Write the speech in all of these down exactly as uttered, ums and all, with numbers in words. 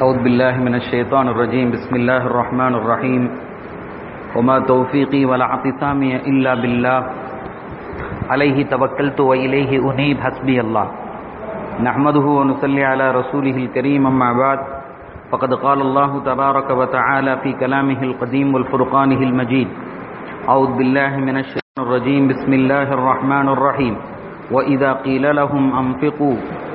أعوذ بالله من الشيطان الرجيم. بسم الله الرحمن الرحيم. وما توفيقي ولا اعتصامي إلا بالله عليه توكلت وإليه أنيب حسبي الله. نحمده ونصلي على رسوله الكريم. أما بعد فقد قال الله تبارك وتعالى في كلامه القديم والفرقانه المجيد. أعوذ بالله من الشيطان الرجيم. بسم الله الرحمن الرحيم. وإذا قيل لهم أنفقوا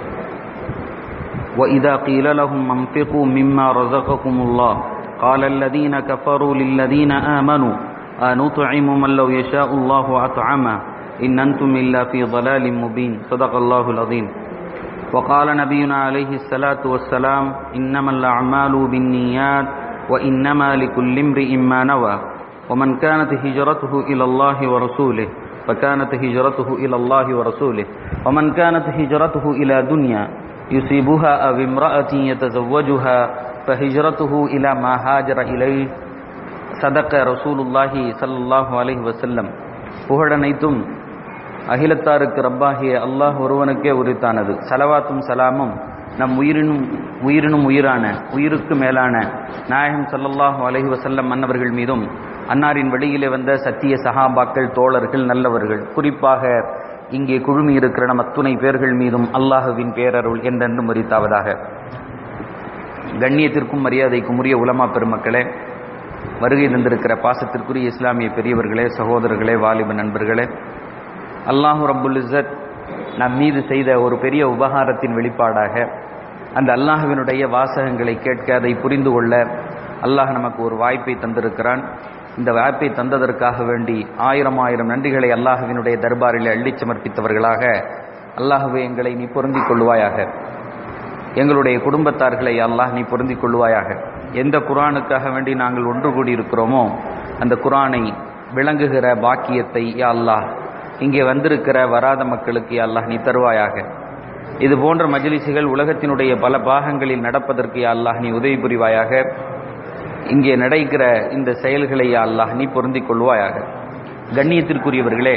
وإذا قيل لهم أنفقوا مما رزقكم الله قال الذين كفروا للذين آمنوا أنطعم من لو يشاء الله أطعمه إن أنتم إلا في ضلال مبين. صدق الله العظيم. وقال نبينا عليه الصلاة والسلام إنما الأعمال بالنيات وإنما لكل امرئ ما نوى ومن كانت هجرته إلى الله ورسوله فكانت هجرته إلى الله ورسوله ومن كانت هجرته إلى دنيا يصيبها أو امرأة يتزوجها فهجرته إلى ما هاجر إليه. صدق رسول الله صلى الله عليه وسلم. புகழனைத்தும் அகிலத்தாருக்கு ரப்பாகிய அல்லாஹ் ஒருவனுக்கே உரித்தானது. சலவாத்தும் சலாமும் நம் உயிரினும் உயிரினும் உயிரான உயிருக்கு மேலான நாயகம் ஸல்லல்லாஹு அலைஹி வஸல்லம் அன்னவர்கள் மீதும் அன்னாரின் வழியிலே வந்த சத்திய சஹாபாக்கள், தோழர்கள், நல்லவர்கள், குறிப்பாக இங்கே குழுமி இருக்கிற நம் அத்துணை பேர்கள் மீதும் அல்லாஹுவின் பேரருள் என்றென்றும் உரித்தாவதாக. கண்ணியத்திற்கும் மரியாதைக்கும் உரிய உலமா பெருமக்களே, வருகை தந்திருக்கிற பாசத்திற்குரிய இஸ்லாமிய பெரியவர்களே, சகோதரர்களே, வாலிப நண்பர்களே, அல்லாஹு ரப்புல் இஸ்ஸத் நம் மீது செய்த ஒரு பெரிய உபகாரத்தின் வெளிப்பாடாக அந்த அல்லாஹுவினுடைய வாசகங்களை கேட்க, அதை புரிந்து கொள்ள அல்லாஹ் நமக்கு ஒரு வாய்ப்பை தந்திருக்கிறான். இந்த வாய்ப்பை தந்ததற்காக வேண்டி ஆயிரம் ஆயிரம் நன்றிகளை அல்லாஹுவினுடைய தர்பாரில் அள்ளி சமர்ப்பித்தவர்களாக அல்லாஹுவே எங்களை நீ பொருந்திக் கொள்வாயாக. எங்களுடைய குடும்பத்தார்களை அல்லாஹ் நீ பொருந்திக் கொள்வாயாக. எந்த குர்ஆனுக்காக வேண்டி நாங்கள் ஒன்று கூடி இருக்கிறோமோ அந்த குர்ஆனை விளங்குகிற பாக்கியத்தை யா அல்லாஹ் இங்கே வந்திருக்கிற வராத மக்களுக்கு யா அல்லாஹ் நீ தருவாயாக. இது போன்ற மஜ்லிஸுகள் உலகத்தினுடைய பல பாகங்களில் நடப்பதற்கு யா அல்லாஹ் நீ உதவி புரிவாயாக. இங்கே நடக்கிற இந்த செயல்களை யா அல்லாஹ் நீ பொருந்திக் கொள்வாயாக. கண்ணியத்திற்குரியவர்களே,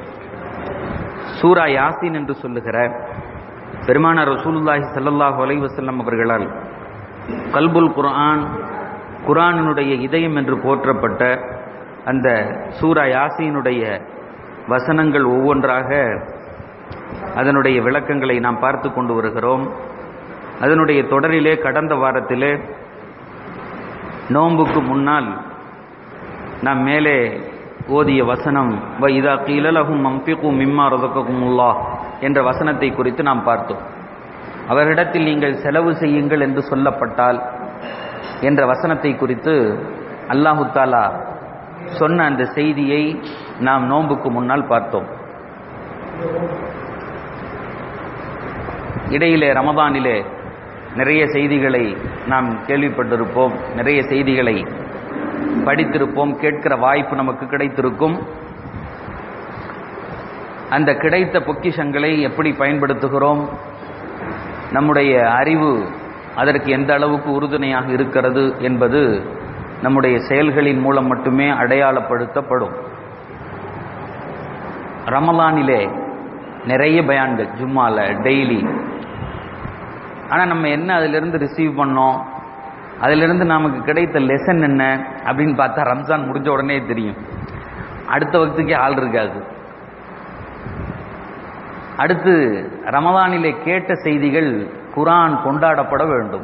சூரா யாசீன் என்று சொல்லுகிற பெருமானார் ரசூலுல்லாஹி ஸல்லல்லாஹு அலைஹி வஸல்லம் அவர்களால் கல்புல் குர்ஆன், குர்ஆனினுடைய இதயம் என்று போற்றப்பட்ட அந்த சூரா யாசீனுடைய வசனங்கள் ஒவ்வொன்றாக அதனுடைய விளக்கங்களை நாம் பார்த்து கொண்டு வருகிறோம். அதனுடைய தொடரிலே கடந்த வாரத்திலே நோன்புக்கு முன்னால் நாம் மேலே ஓதிய வசனம் வ இதா கீல லஹும் அன்ஃபிகு மிம்மா ரஸககுமுல்லாஹ் என்ற வசனத்தை குறித்து நாம் பார்த்தோம். அவரிடத்தில் நீங்கள் செலவு செய்யுங்கள் என்று சொல்லப்பட்டால் என்ற வசனத்தை குறித்து அல்லாஹு தஆலா சொன்ன அந்த செய்தியை நாம் நோன்புக்கு முன்னால் பார்த்தோம். இடையிலே ரமதானிலே நிறைய செய்திகளை நாம் கேள்விப்பட்டிருப்போம், நிறைய செய்திகளை படித்திருப்போம், கேட்கிற வாய்ப்பு நமக்கு கிடைத்திருக்கும். அந்த கிடைத்த பொக்கிஷங்களை எப்படி பயன்படுத்துகிறோம், நம்முடைய அறிவு அதற்கு எந்த அளவுக்கு உறுதுணையாக இருக்கிறது என்பது நம்முடைய செயல்களின் மூலம் மட்டுமே அடையாளப்படுத்தப்படும். ரமலானிலே நிறைய பயான்கள் ஜும்மால டெய்லி. ஆனால் நம்ம என்ன அதிலிருந்து ரிசீவ் பண்ணோம், அதிலிருந்து நமக்கு கிடைத்த லெசன் என்ன அப்படின்னு பார்த்தா ரம்ஜான் முடிஞ்ச உடனே தெரியும். அடுத்த வக்துக்கே ஆள் இருக்காது. அடுத்து ரமலானிலே கேட்ட செய்திகள் குர்ஆன் கொண்டாடப்பட வேண்டும்.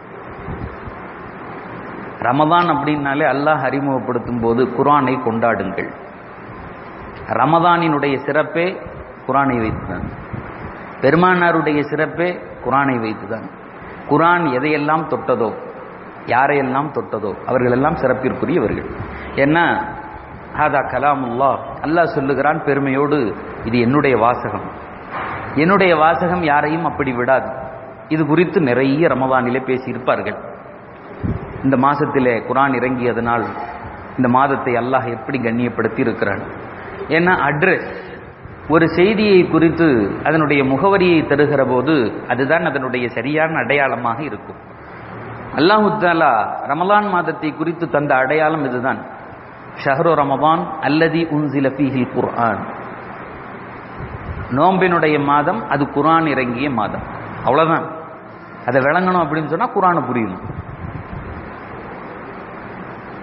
ரமதான் அப்படின்னாலே அல்லாஹ் அறிமுகப்படுத்தும் போது குர்ஆனை கொண்டாடுங்கள். ரமதானினுடைய சிறப்பே குர்ஆனை வைத்துதான், பெருமானாருடைய சிறப்பே குர்ஆனை வைத்துதான். குர்ஆன் எதையெல்லாம் தொட்டதோ, யாரையெல்லாம் தொட்டதோ அவர்களெல்லாம் சிறப்பிற்குரியவர்கள். ஏன்னா ஹாதா கலாமுல்லாஹ், அல்லாஹ் சொல்லுகிறான் பெருமையோடு, இது என்னுடைய வாசகம். என்னுடைய வாசகம் யாரையும் அப்படி விடாது. இது குறித்து நிறைய ரமதானிலே பேசியிருப்பார்கள். இந்த மாசத்திலே குர்ஆன் இறங்கியதனால் இந்த மாதத்தை அல்லாஹ் எப்படி கண்ணியப்படுத்தி இருக்கிறான். ஏன்னா அட்ரஸ், ஒரு செய்தியை குறித்து அதனுடைய முகவரியை தருகிற போது அதுதான் அதனுடைய சரியான அடையாளமாக இருக்கும். அல்லாஹு தஆலா ரமலான் மாதத்தை குறித்து தந்த அடையாளம் இதுதான். ஷஹ்ரு ரமதான் அல்லதி உன்சில ஃபீஹில் குர்ஆன், நோம்பினுடைய மாதம், அது குர்ஆன் இறங்கிய மாதம். அவ்வளவுதான். அதை விளங்கணும் அப்படின்னு சொன்னா குர்ஆனை புரியணும்.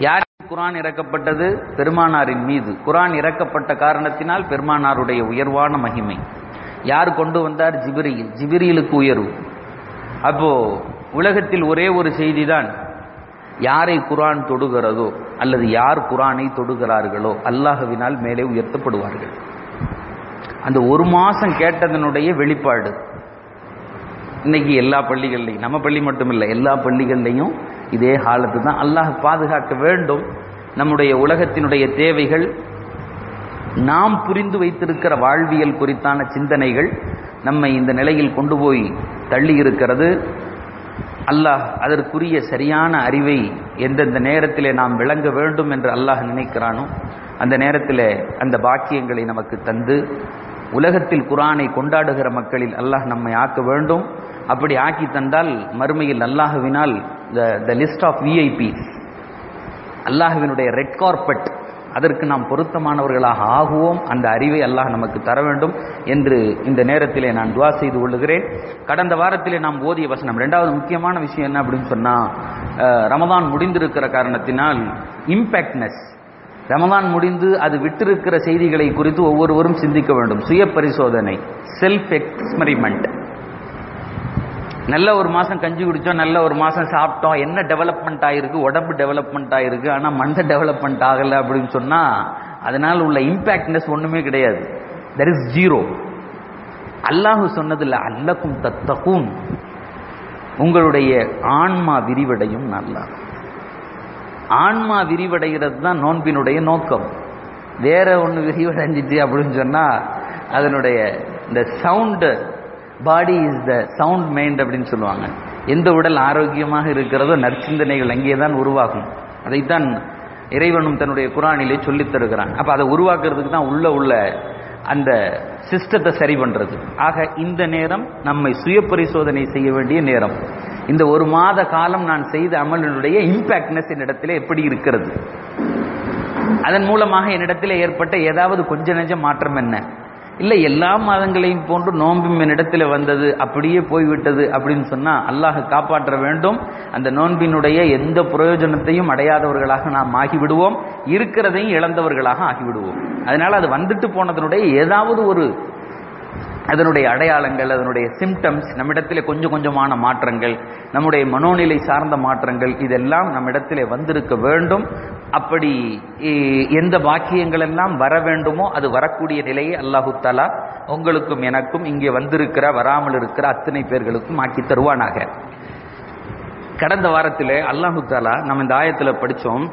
யார் குர்ஆன் இறக்கப்பட்டது? பெருமானாரின் மீது. குர்ஆன் இறக்கப்பட்ட காரணத்தினால் பெருமானாருடைய உயர்வான மகிமை. யார் கொண்டு வந்தார்? ஜிப்ரீல். ஜிப்ரீலுக்கு உயர்வு. அப்போ உலகத்தில் ஒரே ஒரு செய்தி தான், யாரை குர்ஆன் தொடுகிறதோ அல்லது யார் குர்ஆனை தொடுகிறார்களோ அல்லாஹ்வினால் மேலே உயர்த்தப்படுவார்கள். அந்த ஒரு மாசம் கேட்டதனுடைய வெளிப்பாடு இன்னைக்கு எல்லா பள்ளிகள்லையும், நம்ம பள்ளி மட்டும் இல்லை, எல்லா பள்ளிகள்லையும் இதே ஹாலத்து தான். அல்லாஹ் பாதுகாக்க வேண்டும். நம்முடைய உலகத்தினுடைய தேவைகள், நாம் புரிந்து வைத்திருக்கிற வாழ்வியல் குறித்தான சிந்தனைகள் நம்மை இந்த நிலையில் கொண்டு போய் தள்ளி இருக்கிறது. அல்லாஹ் அதற்குரிய சரியான அறிவை எந்தெந்த நேரத்திலே நாம் விளங்க வேண்டும் என்று அல்லாஹ் நினைக்கிறானோ அந்த நேரத்தில் அந்த பாக்கியங்களை நமக்கு தந்து உலகத்தில் குர்ஆனை கொண்டாடுகிற மக்களில் அல்லாஹ் நம்மை ஆக்க வேண்டும். அப்படி ஆக்கி தந்தால் மறுமையில் அல்லாஹ்வினால் த லிஸ்ட் ஆஃப் விஐபி, அல்லாஹ்வினுடைய ரெட் கார்பெட், அதற்கு நாம் பொருத்தமானவர்களாக ஆகுவோம். அந்த அறிவை அல்லாஹ் நமக்கு தர வேண்டும் என்று இந்த நேரத்திலே நான் துஆ செய்து கொள்ளுகிறேன். கடந்த வாரத்திலே நாம் ஓதிய வசனம், இரண்டாவது முக்கியமான விஷயம் என்ன அப்படின்னு சொன்னா, ரமதான் முடிந்திருக்கிற காரணத்தினால் இம்பேக்ட்னஸ், ரமதான் முடிந்து அது விட்டிருக்கிற செய்திகளை குறித்து ஒவ்வொருவரும் சிந்திக்க வேண்டும். சுய பரிசோதனை, செல்ஃப் எக்ஸ்பெரிமெண்ட். நல்ல ஒரு மாசம் கஞ்சி குடிச்சோம், நல்ல ஒரு மாசம் சாப்பிட்டோம், என்ன டெவலப்மெண்ட் ஆயிருக்கு? உடம்பு டெவலப்மெண்ட் ஆயிருக்கு, ஆனா மண்டை டெவலப்மெண்ட் ஆகல அப்படின்னு சொன்னா அதனால் உள்ள இம்பாக்ட்னஸ் ஒண்ணுமே கிடையாது. There is zero. அல்லாஹ் சொன்னதில்ல அல்லக்கும் தத்தகும், உங்களுடைய ஆன்மா விரிவடையும். நல்லா ஆன்மா விரிவடைகிறது தான் நோன்பினுடைய நோக்கம். வேற ஒன்று விரிவடைஞ்சிச்சு அப்படின்னு சொன்னா அதனுடைய இந்த sound, body is the sound mind அப்படின்னு சொல்லுவாங்க. எந்த உடல் ஆரோக்கியமாக இருக்கிறதோ நற்சிந்தனைகள் அங்கே தான் உருவாகும். அதைத்தான் இறைவனும் தன்னுடைய குர்ஆனிலே சொல்லித் தருகிறான். அப்ப அதை உருவாக்குறதுக்கு தான் உள்ள உள்ள அந்த சிஸ்டத்தை சரி பண்றது. ஆக இந்த நேரம் நம்மை சுய பரிசோதனை செய்ய வேண்டிய நேரம். இந்த ஒரு மாத காலம் நான் செய்த அமலினுடைய இம்பாக்ட்னஸ் என்னிடத்திலே எப்படி இருக்கிறது? அதன் மூலமாக என்னிடத்திலே ஏற்பட்ட ஏதாவது கொஞ்ச நெஞ்ச மாற்றம் என்ன? இல்லை எல்லா மாதங்களையும் போன்று நோன்பும் என்னிடத்தில் வந்தது, அப்படியே போய்விட்டது அப்படின்னு சொன்னா அல்லாஹ் காப்பாற்ற வேண்டும். அந்த நோன்பினுடைய எந்த பிரயோஜனத்தையும் அடையாதவர்களாக நாம் ஆகிவிடுவோம், இருக்கிறதையும் இழந்தவர்களாக ஆகிவிடுவோம். அதனால அது வந்துட்டு போனதனுடைய ஏதாவது ஒரு அதனுடைய அடையாளங்கள், அதனுடைய சிம்டம்ஸ், நம்மிடத்திலே கொஞ்சம் கொஞ்சமான மாற்றங்கள், நம்முடைய மனோநிலை சார்ந்த மாற்றங்கள், இதெல்லாம் நம்மிடத்திலே வந்திருக்க வேண்டும். அப்படி எந்த பாக்கியங்கள் எல்லாம் வர வேண்டுமோ அது வரக்கூடிய நிலையை அல்லாஹு தஆலா உங்களுக்கும் எனக்கும் இங்கே வந்திருக்கிற வராமல் இருக்கிற அத்தனை பேர்களுக்கும் ஆக்கி தருவானாக. கடந்த வாரத்திலே அல்லாஹு தஆலா நம்ம இந்த ஆயத்தில் படித்தோம்,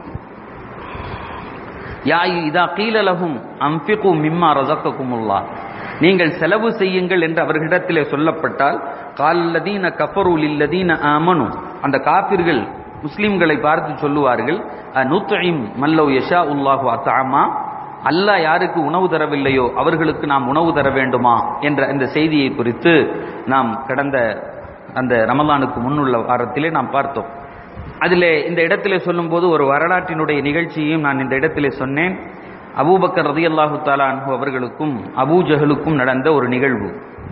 யா இதா கீல லஹும் அன்ஃபிகு மிம்மா ரஸககுமுல்லாஹ், நீங்கள் செலவு செய்யுங்கள் என்று அவர்களிடத்திலே சொல்லப்பட்டால், கால்லதீன கஃபரு லில்லதீன ஆமனு, அந்த காபிர்கள் முஸ்லிம்களை பார்த்து சொல்லுவார்கள், நுத்இம் மல்லவ் யஷாஉல்லாஹு அத்அமா, அல்லாஹ் யாருக்கு உணவு தரவில்லையோ அவர்களுக்கு நாம் உணவு தர வேண்டுமா என்ற இந்த செய்தியை குறித்து நாம் கடந்த அந்த ரமலானுக்கு முன்னுள்ள வாரத்திலே நாம் பார்த்தோம். அதிலே இந்த இடத்திலே சொல்லும் போது ஒரு வரலாற்றினுடைய நிகழ்ச்சியையும் நான் இந்த இடத்திலே சொன்னேன். அபூபக்கர் ரலியல்லாஹு தஆலா அன்ஹு அவர்களுக்கும் அபூ ஜஹலுக்கும் நடந்த ஒரு நிகழ்வு.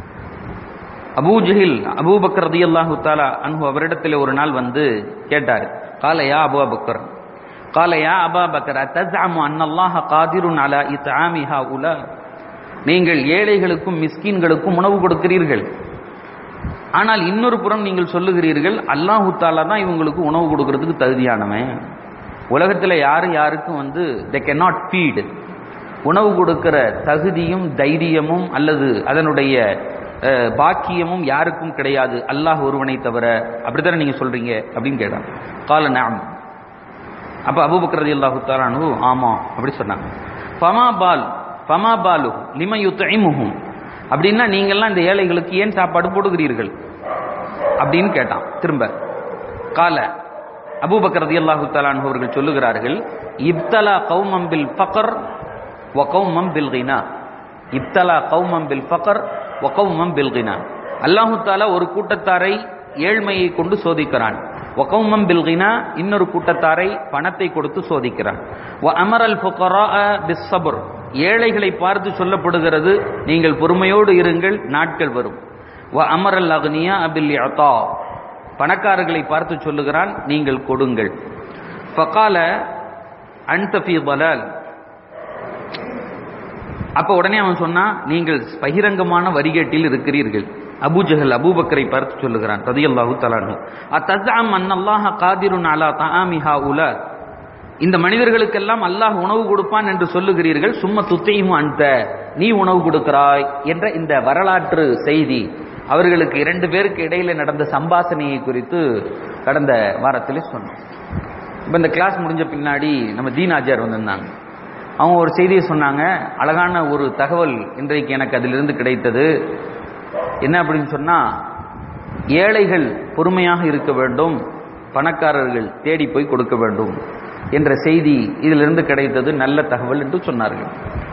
அபூ ஜஹில் அபூபக்கர் ரலியல்லாஹு தஆலா அன்ஹு அவரிடத்தில் ஒரு நாள் வந்து கேட்டார், கால யா அபூபக்கர் கால யா அபூபக்கர் தஸ்அமு அன்னல்லாஹ காதிருன் அலா இத்ஆமி ஹாஉலா, நீங்கள் ஏழைகளுக்கும் மிஸ்கீன்களுக்கும் உணவு கொடுக்கிறீர்கள், ஆனால் இன்னொரு புறம் நீங்கள் சொல்லுகிறீர்கள் அல்லாஹு தஆலா தான் இவங்களுக்கு உணவு கொடுக்கிறதுக்கு தகுதியானவன். உலகத்தில் யாரும் யாருக்கும் வந்து they cannot feed, உணவு கொடுக்கிற தகுதியும் தைரியமும் அல்லது அதனுடைய பாக்கியமும் யாருக்கும் கிடையாது, அல்லாஹ் ஒருவனை தவிர. அப்படித்தானே நீங்க சொல்றீங்க அப்படின்னு கேட்டான். கால நஅம். அப்ப அபூபக்கர் ரலியல்லாஹு தஆலா அன்ஹு ஆமா அப்படி சொன்னாங்க. ஃபமா பால் ஃபமா பாலு லிம யுத்இமுஹும், அப்படின்னா நீங்கள்லாம் இந்த ஏழைகளுக்கு ஏன் சாப்பாடு போடுகிறீர்கள் அப்படின்னு கேட்டான் திரும்ப. கால அபூபக்கர் ரலியல்லாஹு தஆலா அன்ஹு அவர்கள் சொல்லுகிறார்கள், இப்தலா கௌமம் பில் ஃபக்ர் வ கௌமம் பில் கினா, இப்தலா கௌமம் பில் ஃபக்ர் வ கௌமம் பில் கினா, அல்லாஹு தஆலா ஒரு கூட்டத்தாரை ஏழ்மையை கொண்டு சோதிக்கிறான், வ கௌமம் பில் கினா இன்னொரு கூட்டத்தாரை பணத்தை கொடுத்து சோதிக்கிறான், வ அமரல் ஃபுகரா பிஸ் ஸப்ர், ஏழைகளை பார்த்து சொல்லப்படுகிறது நீங்கள் பொறுமையோடு இருங்கள் நாட்கள் வரும், வ அமரல் அக்னியா பில் இஅதா, பணக்காரர்களை பார்த்து சொல்லுகிறான் நீங்கள் கொடுங்கள். ஃபகால அன்த ஃபீ ضلال. அப்ப உடனே அவன் சொன்னா, நீங்கள் பகிரங்கமான வரிகேட்டில் இருக்கிறீர்கள். அபூஜஹல் அபூபக்கரை பார்த்து சொல்லுகிறான் ரலியல்லாஹு தஆலா அன்ஹு, அத்தஸஅம் அன்னல்லாஹ காதிருன் அலா தஆமி ஹாஉலா, இந்த மனிதர்களுக்கெல்லாம் அல்லாஹ் உணவு கொடுப்பான் என்று சொல்லுகிறீர்கள், சும்ம துத்தையும் அன்த, நீ உணவு கொடுக்கிறாய் என்ற இந்த வரலாற்று செய்தி அவர்களுக்கு இரண்டு பேருக்கு இடையில நடந்த சம்பாஷணையை குறித்து கடந்த வாரத்திலே சொன்னோம். இப்போ இந்த கிளாஸ் முடிஞ்ச பின்னாடி நம்ம தீனாஜார் வந்திருந்தாங்க. அவங்க ஒரு செய்தியை சொன்னாங்க. அழகான ஒரு தகவல் இன்றைக்கு எனக்கு அதிலிருந்து கிடைத்தது. என்ன அப்படின்னு சொன்னா, ஏழைகள் பொறுமையாக இருக்க வேண்டும், பணக்காரர்கள் தேடி போய் கொடுக்க வேண்டும் என்ற செய்தி இதிலிருந்து கிடைத்தது. நல்ல தகவல் என்று சொன்னார்கள்.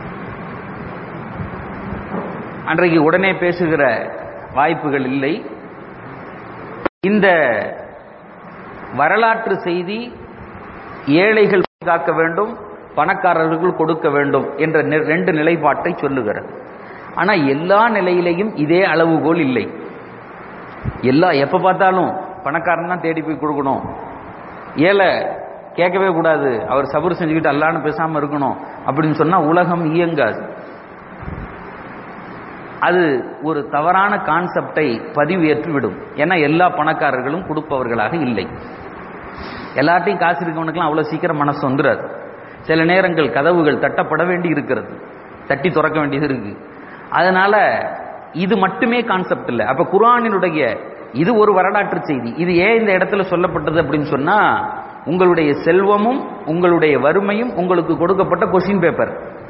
அன்றைக்கு உடனே பேசுகிற வாய்ப்புகள் இல்லை. இந்த வரலாற்று செய்தி ஏழைகள் காக்க வேண்டும், பணக்காரர்கள் கொடுக்க வேண்டும் என்ற ரெண்டு நிலைப்பாட்டை சொல்லுகிறது. ஆனா எல்லா நிலையிலையும் இதே அளவுகோல் இல்லை. எல்லா எப்ப பார்த்தாலும் பணக்காரன் தான் தேடி போய் கொடுக்கணும், ஏழை கேட்கவே கூடாது, அவர் சபர் செஞ்சுக்கிட்டு அல்லான்னு பேசாம இருக்கணும் அப்படின்னு சொன்னா உலகம் இயங்காது. அது ஒரு தவறான கான்செப்டை பதிவேற்றி விடும். ஏன்னா எல்லா பணக்காரர்களும் கொடுப்பவர்களாக இல்லை. எல்லாத்தையும் காசு இருக்கவனுக்கெல்லாம் அவ்வளவு சீக்கிரம் மனசு வந்துடாது. சில நேரங்கள் கதவுகள் தட்டப்பட வேண்டி இருக்கிறது, தட்டி துறக்க வேண்டியது இருக்கு. அதனால இது மட்டுமே கான்செப்ட் இல்லை. அப்ப குர்ஆனினுடைய இது ஒரு வரலாற்று செய்தி. இது ஏன் இந்த இடத்துல சொல்லப்பட்டது அப்படின்னு சொன்னா, உங்களுடைய செல்வமும் உங்களுடைய வறுமையும் உங்களுக்கு கொடுக்கப்பட்ட கொஸ்டின் பேப்பர்.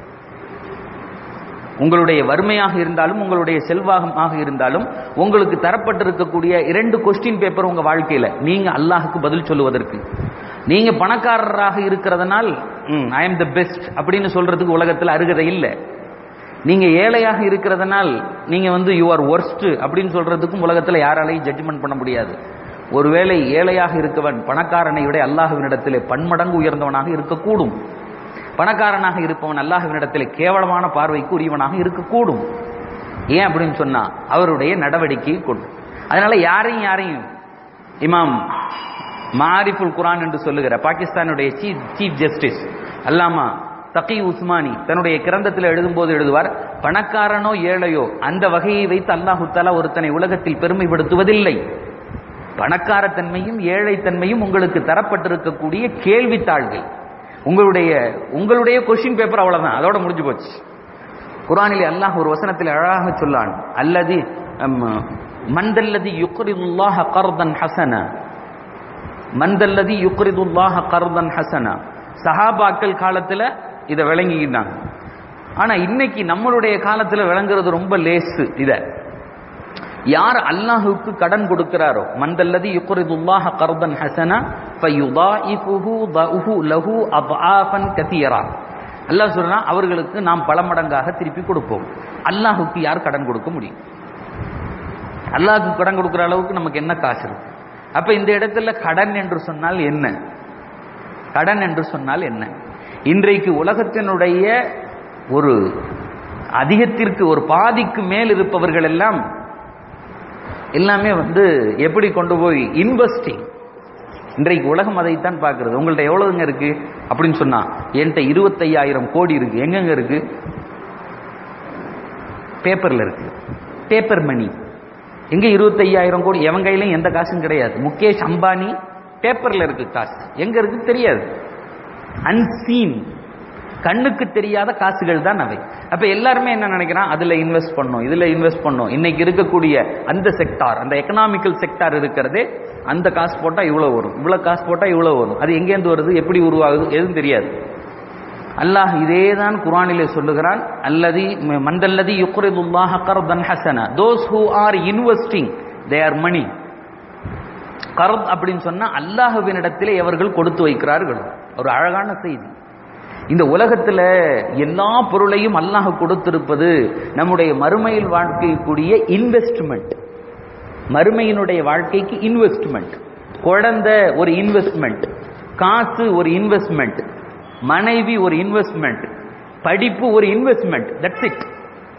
உங்களுடைய வறுமையாக இருந்தாலும் உங்களுடைய செல்வாகமாக இருந்தாலும் உங்களுக்கு தரப்பட்டிருக்கக்கூடிய இரண்டு கொஸ்டின் பேப்பர் உங்க வாழ்க்கையில நீங்க அல்லாஹுக்கு பதில் சொல்லுவதற்கு. நீங்க பணக்காரராக இருக்கிறதுனால் ஐ எம் தி பெஸ்ட் அப்படின்னு சொல்றதுக்கு உலகத்தில் அருகதை இல்லை. நீங்க ஏழையாக இருக்கிறதுனால் நீங்க வந்து யூ ஆர் வொர்ஸ்ட் அப்படின்னு சொல்றதுக்கும் உலகத்தில் யாராலையும் ஜட்ஜ்மெண்ட் பண்ண முடியாது. ஒருவேளை ஏழையாக இருக்கவன் பணக்காரனை விட அல்லாஹ்வினிடத்திலே பன்மடங்கு உயர்ந்தவனாக இருக்கக்கூடும். பணக்காரனாக இருப்பவன் அல்லாஹ்வினிடத்திலே கேவலமான பார்வைக்கு உரியவனாக இருக்கக்கூடும். ஏன் அப்படின்னு சொன்னா அவருடைய நடவடிக்கையை கொண்டு. அதனால யாரையும் யாரையும் இமாம் மாரிஃபுல் குர்ஆன் என்று சொல்லுகிற பாகிஸ்தானுடைய chief chief justice Allama Taqi Usmani தன்னுடைய கிரந்தத்தில் எழுதும்போது எழுதுவார், பணக்காரனோ ஏழையோ அந்த வகையை வைத்து அல்லாஹு தஆலா ஒருத்தனை உலகத்தில் பெருமைப்படுத்துவதில்லை. பணக்காரத்தன்மையும் ஏழைத்தன்மையும் உங்களுக்கு தரப்பட்டிருக்கக்கூடிய கேள்வித்தாள்கள், உங்களுடைய உங்களுடைய கொஸ்டின் பேப்பர், அவ்வளவுதான், அதோட முடிஞ்சு போச்சு. குர்ஆனிலே அல்லாஹ் ஒரு வசனத்தில் அழகாக சொல்லான், அல்லதி மந்தல்லதி யுக்ரிதுல்லாஹ கர்தன் ஹஸனா, மந்தல்லதி யுக்ரிதுல்லாஹ கர்தன் ஹஸனா. சஹாபாக்கள் காலத்துல இதை விளங்கிக்கிட்டாங்க. ஆனா இன்னைக்கு நம்மளுடைய காலத்துல விளங்குறது ரொம்ப லேசு. இத யார் அல்லாஹுக்கு கடன் கொடுக்கிறாரோ, மந்தல்லதி யுக்ரிதுல்லாஹ கர்தன் ஹஸனா ஃபயுதாயிஃபுஹு தஉஹு லஹு அத்ஆஃபன் கஸீரா. அல்லாஹ் சொல்றா அவர்களுக்கு நாம் பல மடங்காக திருப்பி கொடுப்போம். அல்லாஹுக்கு யார் கடன் கொடுக்க முடியும்? அல்லாஹுக்கு கடன் கொடுக்கிற அளவுக்கு நமக்கு என்ன காசு இருக்கு? அப்ப இந்த இடத்துல கடன் என்று சொன்னால் என்ன? கடன் என்று சொன்னால் என்ன? இன்றைக்கு உலகத்தினுடைய ஒரு அதிகத்திற்கு ஒரு பாதிக்கு மேல் இருப்பவர்கள் எல்லாம் எல்லாமே வந்து எப்படி கொண்டு போய் இன்வெஸ்டிங். இன்றைக்கு உலகம் அதைத்தான் பார்க்கிறது. உங்கள்ட்ட எவ்வளவுங்க இருக்கு அப்படின்னு சொன்னா, என்கிட்ட இருபத்தையாயிரம் கோடி இருக்கு. எங்கெங்க இருக்கு? பேப்பர்ல இருக்கு, பேப்பர் மணி. எங்க இருபத்தையாயிரம் கோடி? எவன் கையிலும் எந்த காசும் கிடையாது. முகேஷ் அம்பானி பேப்பர்ல இருக்கு காசு, எங்க இருக்கு தெரியாது. அன்சீன், கண்ணுக்கு தெரியாத காசுகள் தான் அவை. அப்ப எல்லாருமே என்ன நினைக்கிறான், அதுல இன்வெஸ்ட் பண்ணும், இதுல இன்வெஸ்ட் பண்ணும். இன்னைக்கு இருக்கக்கூடிய அந்த செக்டார், அந்த எக்கனாமிக்கல் செக்டார் இருக்கிறதே, அந்த காசு போட்டா இவ்வளவு வரும், இவ்வளவு காசு போட்டா இவ்வளவு வரும். அது எங்கேருந்து வருது, எப்படி உருவாகுது, எதுவும் தெரியாது. அல்லாஹ் இதேதான் குர்ஆனிலே சொல்லுகிறான், அல்லதி மந்தல்லதி யுக்ரிதுல்லாஹ கர்தன் ஹஸனா, those who are investing their money. கர்த் அப்படின்னு சொன்னா அல்லாஹ்வினிடத்திலே எவர்கள் கொடுத்து வைக்கிறார்கள். ஒரு அழகான செய்தி. இந்த உலகத்துல எல்லா பொருளையும் அல்லாஹ் கொடுத்திருப்பது நம்முடைய மறுமையில் வாழ்க்கைக்குரிய இன்வெஸ்ட்மெண்ட். மறுமையினுடைய வாழ்க்கைக்கு இன்வெஸ்ட்மெண்ட். குழந்தை ஒரு இன்வெஸ்ட்மெண்ட், காசு ஒரு இன்வெஸ்ட்மெண்ட், மனைவி ஒரு இன்வெஸ்ட்மெண்ட், படிப்பு ஒரு இன்வெஸ்ட்மெண்ட். That's it.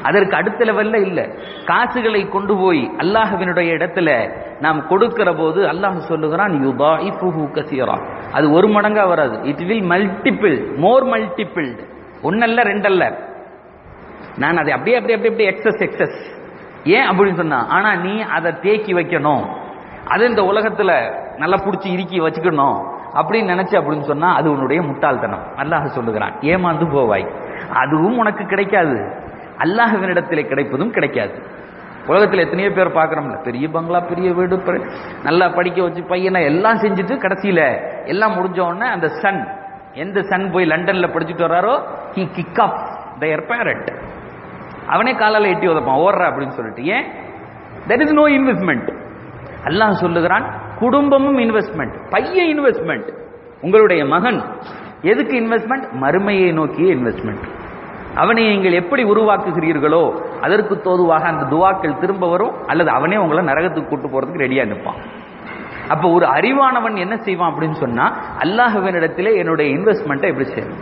அதற்கு அடுத்த லெவல்ல இல்ல. காசுகளை கொண்டு போய் அல்லாஹ்வினுடைய இடத்துல நாம் கொடுக்கிற போது அல்லாஹ் சொல்லுகிறான் யுதாயிஃபுஹு கஸீரா. அது ஒரு மடங்கா வராது. It will multiple, more multiplied. ஒன்னல்ல ரெண்டல்ல. நான் அதை அப்படியே அப்படியே அப்படியே எக்ஸஸ் எக்ஸஸ் ஏன் அப்படின்னு சொன்னா, ஆனா நீ அதை தேக்கி வைக்கணும், அது இந்த உலகத்துல நல்லா புடிச்சு இறுக்கி வச்சுக்கணும் அப்படின்னு நினைச்சு அப்படின்னு சொன்னா அது உன்னுடைய முட்டாள்தனம். அல்லாஹ் சொல்லுகிறான் ஏமாந்து போவாய். அதுவும் உனக்கு கிடைக்காது, அல்லாஹ்வினிடத்திலே கிடைப்பதும் கிடைக்காது. உலகத்தில் எத்தனையோ பேர் பார்க்குறோம்ல, பெரிய பங்களா, பெரிய வீடு, நல்லா படிக்க வச்சு பையனை எல்லாம் செஞ்சுட்டு கடைசியில எல்லாம் முடிஞ்ச உடனே அந்த சன், எந்த சன் போய் லண்டன்ல படிச்சுட்டு வர்றாரோ he kick off their parent, அவனே காலால எட்டி உதப்பான் ஓடுற அப்படின்னு சொல்லிட்டு. ஏன்? there is no investment. அல்லாஹ் சொல்லுகிறான் குடும்பமும் இன்வெஸ்ட்மெண்ட், பையன் இன்வெஸ்ட்மெண்ட். உங்களுடைய மகன் எதுக்கு இன்வெஸ்ட்மெண்ட்? மறுமையை நோக்கிய இன்வெஸ்ட்மெண்ட். அவனை நீங்கள் எப்படி உருவாக்குகிறீர்களோ அதற்கு தோதுவாக அந்த துவாக்கள் திரும்ப வரும், அல்லது அவனே உங்களை நரகத்துக்கு கூட்டு போறதுக்கு ரெடியா நிற்பான். அப்ப ஒரு அறிவானவன் என்ன செய்வான் அப்படின்னு சொன்னா, அல்லாஹ்வினிடத்திலே என்னுடைய இன்வெஸ்ட்மெண்ட்டை எப்படி செய்யும்,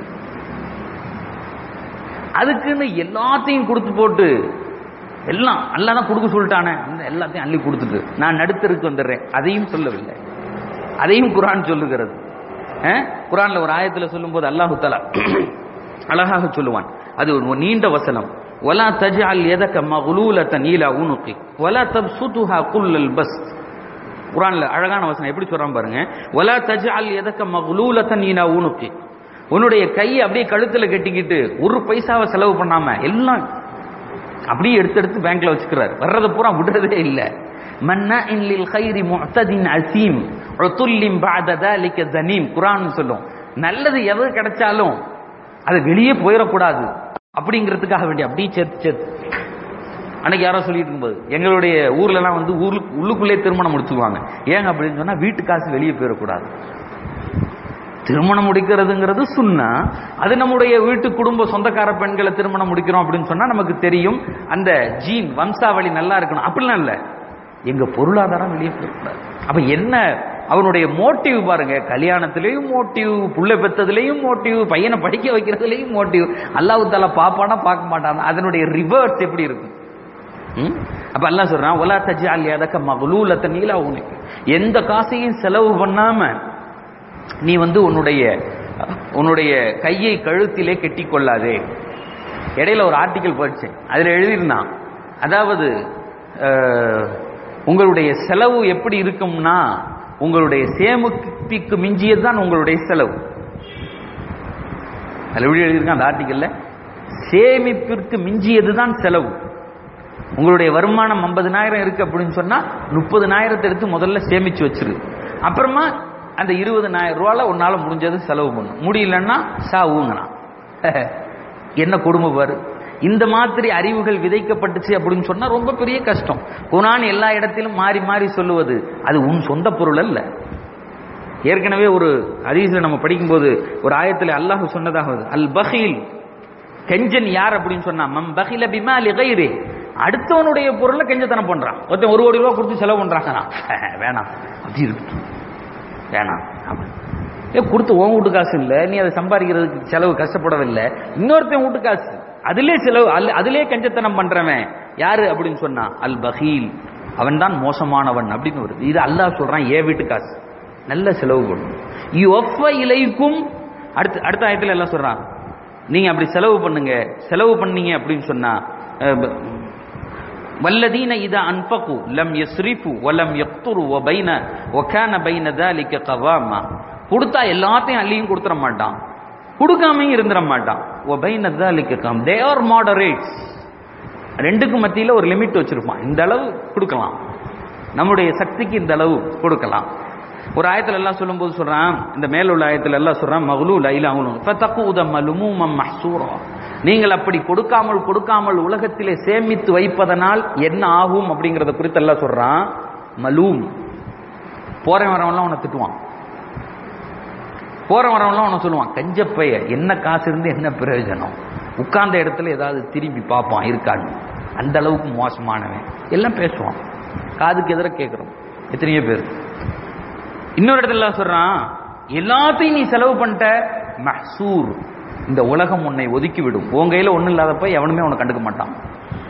அதுக்குன்னு எல்லாத்தையும் கொடுத்து போட்டு எல்லாம் அல்லாஹ் தான் கொடுக்க சொல்லிட்டானே எல்லாத்தையும் அள்ளி கொடுத்துட்டு நான் நடுத்தருக்கு வந்துடுறேன், அதையும் சொல்லவில்லை. அதையும் குர்ஆன் சொல்லுகிறது. குர்ஆன்ல ஒரு ஆயத்துல சொல்லும் போது அல்லாஹ் தஆலா அழகாக சொல்லுவான். அது ஒரு நீண்ட வசனம். வலா தஜ்அல் யதக மக்லூலதன் இலா உனுகி வலா தப்சுதுஹா குல்லல் பஸ்த். குர்ஆன்ல அழகான வசனம் எப்படி சொல்றான் பாருங்க. வலா தஜ்அல் யதக மக்லூலதன் இலா உனுகி, உன்னுடைய கையை அப்படியே கழுத்துல கட்டிக்கிட்டு ஒரு பைசாவை செலவு பண்ணாம எல்லாம் அப்படியே எடுத்து எடுத்து பேங்க்ல வச்சுக்கிறார், வர்றத பூரா விடுறதே இல்ல. மன்னஇன் லில் கைரி முஅ்ததின் அஸீம் உதுல்லிம் பஅத ذلك ஸனீம். குர்ஆன் சொல்லும் நல்லது எது கிடைச்சாலும் அது வெளியே போயிடக்கூடாது அப்படிங்கிறதுக்காக வேண்டி அப்படியே சேர்த்து சேர்த்து. அன்னைக்கு யாரோ சொல்லிட்டு இருக்கும்போது எங்களுடைய ஊர்ல எல்லாம் வந்து ஊருக்கு உள்ளுக்குள்ளே திருமணம் முடிச்சுக்குவாங்க. ஏங்க அப்படின்னு சொன்னா வீட்டு காசு வெளியே போயிடக்கூடாது. திருமணம் முடிக்கிறதுங்கிறது சுன்னா, அது நம்முடைய வீட்டு குடும்ப சொந்தக்கார பெண்களை திருமணம் முடிக்கிறோம் அப்படின்னு சொன்னா நமக்கு தெரியும் அந்த ஜீன் வம்சாவளி நல்லா இருக்கணும். அப்படிலாம் இல்ல, எங்க பொருளாதாரம் வெளியே போயிடக்கூடாது. அப்ப என்ன அவனுடைய மோட்டிவ் பாருங்க, கல்யாணத்திலையும் மோட்டிவ், புள்ள பெற்றதுலையும் மோட்டிவ், பையனை படிக்க வைக்கிறதுலையும் மோட்டிவ். அல்லாஹ் தஆலா பாப்பானா பார்க்க மாட்டான், அதனுடைய ரிவர்ஸ் எப்படி இருக்கும்? அப்ப அல்லாஹ் சொல்றான் வலா தஜ்அல் யதக மக்லூலதன் இலா உனுகி, எந்த காசையும் செலவு பண்ணாம நீ வந்து உன்னுடைய உன்னுடைய கையை கழுத்திலே கெட்டி கொள்ளாதே. இடையில ஒரு ஆர்டிக்கல் படிச்சேன், அதுல எழுதியிருந்தான், அதாவது உங்களுடைய செலவு எப்படி இருக்கும்னா உங்களுடைய சேமிப்புக்கு மிஞ்சியதுதான் உங்களுடைய செலவு. அதுல எப்படி எழுதியிருக்கான் அந்த ஆர்டிக்கல்ல, சேமிப்பிற்கு மிஞ்சியதுதான் செலவு. உங்களுடைய வருமானம் ஐம்பதுனாயிரம் இருக்கு அப்படின்னு சொன்னா முப்பதுனாயிரத்தை எடுத்து முதல்ல சேமிச்சு வச்சிரு, அப்புறமா அந்த இருபதுனாயிரம் ரூபால உன்னால முடிஞ்சது செலவு பண்ணும், முடியலன்னா சாவுங்கண்ணா. என்ன கொடுமை பாரு. இந்த மாதிரி அறிவுகள் விதைக்கப்பட்டுச்சு அப்படின்னு சொன்னா ரொம்ப பெரிய கஷ்டம். குர்ஆன் எல்லா இடத்திலும் மாறி மாறி சொல்லுவது அது உன் சொந்த பொருள் அல்ல. ஏற்கனவே ஒரு ஹதீஸ்ல நம்ம படிக்கும்போது ஒரு ஆயத்துல அல்லாஹ் சொன்னதாக, அல் பகீல், கெஞ்சன் யார் அப்படின்னு சொன்னா மம் பகில பிமா லிகைரி, அடுத்தவனுடைய பொருளை கெஞ்சத்தனம் பண்றான். ஒருத்தன் ஒரு கோடி ரூபாய் கொடுத்து செலவு பண்றாங்க, வேணாம் அப்படி இருக்கு வேணாம், ஏ கொடுத்து உன் வீட்டு காசு இல்லை, நீ அதை சம்பாதிக்கிறதுக்கு செலவு கஷ்டப்படவில்லை, இன்னொருத்தன் வீட்டு காசு, அதிலே செலவு, அதிலே கஞ்சத்தனம் பண்றவன் யாரு அப்படின்னு சொன்னா அல் பகீல், அவன் தான் மோசமானவன் அப்படின்னு வருது. இது அல்லாஹ் சொல்றான், ஏ வீட்டு காசு நல்ல செலவு பண்ணும். யுஃப இலைக்கும், அடுத்த அடுத்த ஆயத்துல எல்லாம் சொல்றான் நீங்க அப்படி செலவு பண்ணுங்க, செலவு பண்ணீங்க அப்படின்னு சொன்னா வல்லதீன இதா அன்ஃபகு லம் யஸ்ரிஃபு வலம் யக்துரு வபைன வகான பைன ذلك கவாமா. கொடுத்தா எல்லாத்தையும் அள்ளியும் கொடுத்துற மாட்டான், கொடுக்காமையும் இருந்துட மாட்டான். வபைன ذلك கம், தே ஆர் மாடரேட்ஸ். ரெண்டுக்கும் மத்தியில ஒரு லிமிட் வச்சிருப்பான், இந்த அளவு கொடுக்கலாம், நம்முடைய சக்திக்கு இந்த அளவு கொடுக்கலாம். ஒரு ஆயத்துல எல்லாம் சொல்லும் போது சொல்றான், இந்த மேல உள்ள ஆயத்துல எல்லாம் சொல்றான் மக்லூல் ஐலாஹுன் ஃபதகூத மலுமூமம் மஹ்சூரா, நீங்கள் அப்படி கொடுக்காமல் கொடுக்காமல் உலகத்திலே சேமித்து வைப்பதனால் என்ன ஆகும் அப்படிங்கறத குறித்து எல்லாம் சொல்றான். மலூம், போறவன் வரவன்லாம் உன்னை திட்டுவான், போற வரவன்லாம் உன்னை சொல்லுவான் கஞ்சப்பைய, என்ன காசு இருந்து என்ன பிரயோஜனம், உட்கார்ந்த இடத்துல ஏதாவது திரும்பி பார்ப்பான் இருக்காது, அந்த அளவுக்கு மோசமானவன் எல்லாம் பேசுவான், காதுக்கு எதிர கேட்கிறோம் எத்தனையோ பேர். இன்னொரு இடத்துல சொல்றான் எல்லாத்தையும் நீ செலவு பண்ணிட்ட மஹ்சூர், இந்த உலகம் உன்னை ஒதுக்கி விடும், உன் கையில ஒன்னும் இல்லாதப்ப எவனுமே உன்னை கண்டுக்க மாட்டான்.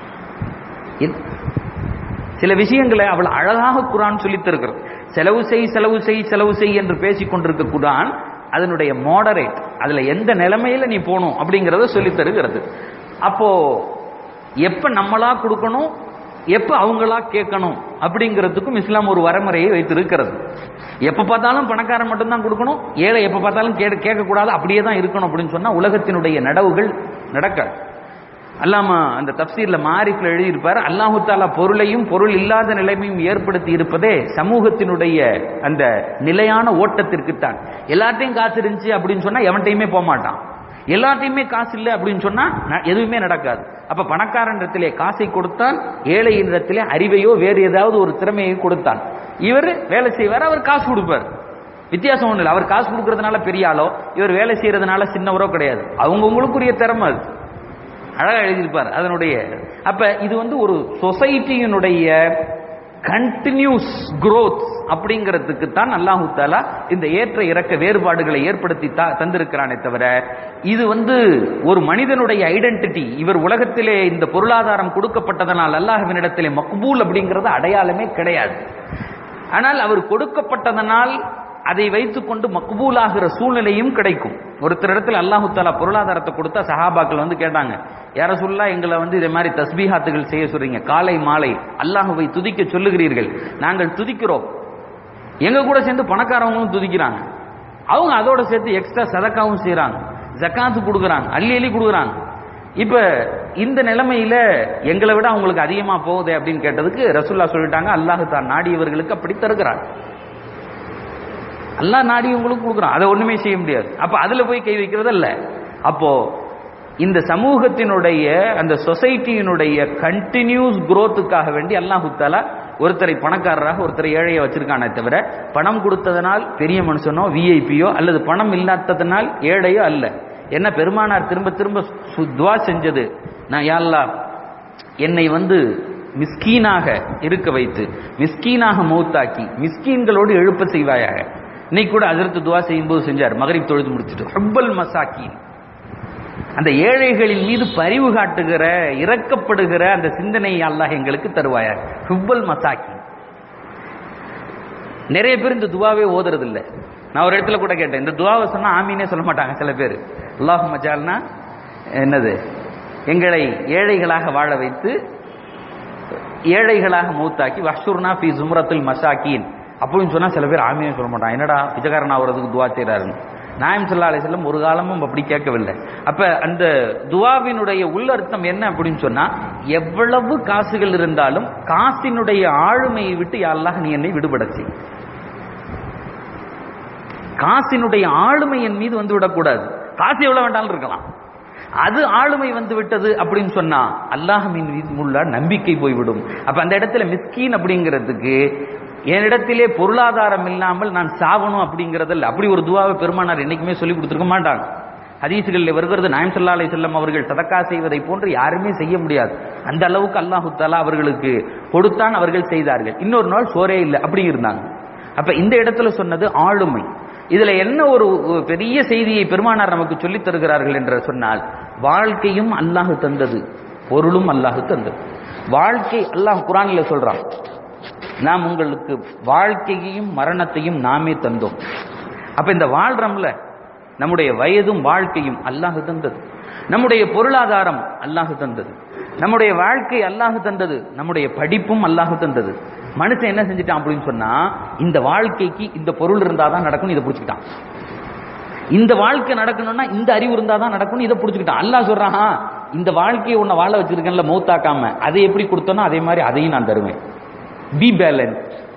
சில விஷயங்களை அவள் அழகாக குர்ஆன் சொல்லித் தருகிறது. செலவு செய் செலவு செய் செலவு செய் என்று பேசிக் கொண்டிருக்க குர்ஆன் அதனுடைய மாடரேட், அதுல எந்த நிலைமையில நீ போகணும் அப்படிங்கறத சொல்லித் தருகிறது. அப்போ எப்ப நம்மளா கொடுக்கணும், எப்ப அவங்களா கேட்கணும் அப்படிங்கிறதுக்கும் இஸ்லாம் ஒரு வரைமுறையை வைத்திருக்கிறது. எப்ப பார்த்தாலும் பணக்காரன் மட்டும்தான் கொடுக்கணும், ஏழை எப்ப பார்த்தாலும் கேட்க கூடாது, அப்படியே தான் இருக்கணும் அப்படின்னு சொன்னா உலகத்தினுடைய நடவுகள் நடக்காது. அல்லாமா அந்த தப்சீர்ல மாரிஃப்ல எழுதியிருப்பார், அல்லாஹு தஆலா பொருளையும் பொருள் இல்லாத நிலைமையும் ஏற்படுத்தி இருப்பதே சமூகத்தினுடைய அந்த நிலையான ஓட்டத்திற்கு தான். எல்லாத்தையும் காசு இருந்துச்சு அப்படின்னு சொன்னா எவன்டையுமே போக மாட்டான், எல்லாத்தையுமே காசு இல்லை அப்படின்னு சொன்னா எதுவுமே நடக்காது. அப்ப பணக்காரனிடத்திலே காசை கொடுத்தான், ஏழையினிடத்திலே அறிவையோ வேறு ஏதாவது ஒரு திறமையை கொடுத்தான். இவர் வேலை செய்வார், அவர் காசு கொடுப்பார். வித்தியாசம் ஒண்ணு இல்லை. அவர் காசு கொடுக்கறதுனால பெரிய ஆளோ, இவர் வேலை செய்யறதுனால சின்னவரோ கிடையாது. அவங்கவுங்களுக்குரிய திறமை அது. அழகா எழுதியிருப்பார் அதனுடைய. அப்ப இது வந்து ஒரு சொசைட்டியினுடைய கண்டினியூஸ் growth அப்படிங்கிறதுக்கு தான் அல்லாஹு தஆலா இந்த ஏற்ற இறக்க வேறுபாடுகளை ஏற்படுத்தி தந்திருக்கிறானே தவிர இது வந்து ஒரு மனிதனுடைய ஐடென்டிட்டி, இவர் உலகத்திலே இந்த பொருளாதாரம் கொடுக்கப்பட்டதனால் அல்லாஹ்வினிடத்திலே மக்பூல் அப்படிங்கிறது அடையாளமே கிடையாது. ஆனால் அவர் கொடுக்கப்பட்டதனால் அதை வைத்துக் கொண்டு மக்பூல் ஆகிற சூழ்நிலையும் கிடைக்கும். ஒருத்தர் இடத்துல அல்லாஹு தஆலா பொருளாதாரத்தை கொடுத்தா சஹாபாக்கள் வந்து கேட்டாங்க, யா ரசூலுல்லாஹ் எங்களை வந்து இதே மாதிரி தஸ்பீஹாத்துகள் செய்ய சொல்றீங்க, காலை மாலை அல்லாஹ்வை துதிக்க சொல்லுகிறீர்கள், நாங்கள் துதிக்கிறோம், எங்க கூட சேர்ந்து பணக்காரவங்களும் துதிக்கிறாங்க, அவங்க அதோட சேர்த்து எக்ஸ்ட்ரா சதக்காவும் செய்யறாங்க, ஜக்காத்து கொடுக்குறாங்க, அள்ளி அள்ளி கொடுக்குறாங்க. இப்ப இந்த நிலைமையில எங்களை விட அவங்களுக்கு அதிகமா போகுது அப்படின்னு கேட்டதுக்கு ரசூலுல்லாஹ் சொல்லிட்டாங்க, அல்லாஹ் தான் நாடியவர்களுக்கு அப்படி தருகிறான், அல்லாஹ் நாடி உங்களுக்கு கொடுக்குறான், அதை ஒண்ணுமே செய்ய முடியாது. அப்ப அதுல போய் கை வைக்கிறது இல்ல. அப்போ இந்த சமூகத்தினுடைய அந்த சொசைட்டியினுடைய கண்டினியூஸ் growthக்காக வேண்டி அல்லாஹ் தஆலா ஒருத்தரை பணக்காரராக ஒருத்தரை ஏழையை வச்சிருக்கானே தவிர பணம் கொடுத்ததனால் பெரிய மனுஷனோ விஐபியோ அல்லது பணம் இல்லாததனால் ஏழையோ அல்ல. என்ன பெருமானார் திரும்ப திரும்ப துஆ செஞ்சது, நான் யா அல்லாஹ் என்னை வந்து மிஸ்கீனாக இருக்க வைத்து மிஸ்கீனாக மௌத்தாக்கி மிஸ்கீன்களோடு எழுப்ப செய்வாயாக. இன்னைக்கு கூட ஹஜ்ரத் துஆ செய்யும் போது செஞ்சார், மக்ரிப் தொழுது முடிச்சிட்டு, ஹுப்பல் மசாக்கீன், அந்த ஏழைகளின் மீது பரிவு காட்டுகிற இரக்கப்படுகிற அந்த சிந்தனையை அல்லாஹ் எங்களுக்கு தருவாயாக. ஹுப்பல் மசாக்கீன். நிறைய பேர் இந்த துஆவே ஓதுறது இல்லை. நான் ஒரு இடத்துல கூட கேட்டேன், இந்த துஆவை சொன்னா ஆமீனே சொல்ல மாட்டாங்க சில பேர். அல்லாஹும்ம ஜஅல்னா என்னது, எங்களை ஏழைகளாக வாழ வைத்து ஏழைகளாக மௌத்தாக்கி வஹ்ஷுர்னா ஃபீ ஸும்ரத்துல் மசாக்கீன் அப்படின்னு சொன்னா சில பேர் ஆமீனே சொல்ல மாட்டாங்க. என்னடா பிச்சைக்காரன் ஆகிறதுக்கு துஆ செய்றாருன்னு. நாயம் ஸல்லல்லாஹு அலைஹி வஸல்லம் ஒரு காலமும் அப்படி கேட்கவில்லை. அப்ப அந்த துஆவினுடைய உள்ளர்த்தம் என்ன அப்படின்னு சொன்னா, எவ்வளவு காசுகள் இருந்தாலும் காசினுடைய ஆளுமையை விட்டு யா அல்லாஹ் நீ என்னை விடுபட செய். காசினுடைய ஆளுமை என் மீது வந்து விடக்கூடாது. காசு எவ்வளவு வேண்டாலும் இருக்கலாம், அது ஆளுமை வந்து விட்டது அப்படின்னு சொன்னா அல்லாஹ்வின் மீது உள்ள நம்பிக்கை போய்விடும். அப்ப அந்த இடத்துல மிஸ்கீன் அப்படிங்கிறதுக்கு என்னிடத்திலே பொருளாதாரம் இல்லாமல் நான் சாவணும் அப்படிங்கறதில்ல. அப்படி ஒரு துஆவை பெருமானார் என்னைக்குமே சொல்லி கொடுத்துருக்க மாட்டாங்க. ஹதீஸ்களில் வருகிறது, நாயம் ஸல்லல்லாஹு அலைஹி வஸல்லம் அவர்கள் சதக்கா செய்வதை போன்று யாருமே செய்ய முடியாது. அந்த அளவுக்கு அல்லாஹ் தஆலா அவர்களுக்கு கொடுத்தான், அவர்கள் செய்தார்கள். இன்னொரு நாள் சோரே இல்லை அப்படி இருந்தாங்க. அப்ப இந்த இடத்துல சொன்னது ஆளுமை. இதுல என்ன ஒரு பெரிய செய்தியை பெருமானார் நமக்கு சொல்லித் தருகிறார்கள் என்று சொன்னால், வாழ்க்கையும் அல்லாஹ் தந்தது, பொருளும் அல்லாஹ் தந்தது. வாழ்க்கை அல்லாஹ் குர்ஆனில் சொல்றான், நாம் உங்களுக்கு வாழ்க்கையையும் மரணத்தையும் நாமே தந்தோம். அப்ப இந்த வாழ்றோம்ல, நம்முடைய வயதும் வாழ்க்கையும் அல்லாஹ் தந்தது, நம்முடைய பொருளாதாரம் அல்லாஹ் தந்தது, நம்முடைய வாழ்க்கை அல்லாஹ் தந்தது, நம்முடைய படிப்பும் அல்லாஹ் தந்தது. மனுஷன் என்ன செஞ்சிட்டான் அப்படின்னு சொன்னா, இந்த வாழ்க்கைக்கு இந்த பொருள் இருந்தாதான் நடக்கும், இதை புடிச்சுக்கிட்டான். இந்த வாழ்க்கை நடக்கணும்னா இந்த அறிவு இருந்தாதான் நடக்கும், இதை புடிச்சுக்கிட்டான். அல்லாஹ் சொல்றான், இந்த வாழ்க்கையை உன்னை வாழ வச்சிருக்கேன்ல மௌத்தாக்காம, அதை எப்படி கொடுத்தோன்னா அதே மாதிரி அதையும் நான் தருவேன். Be balance.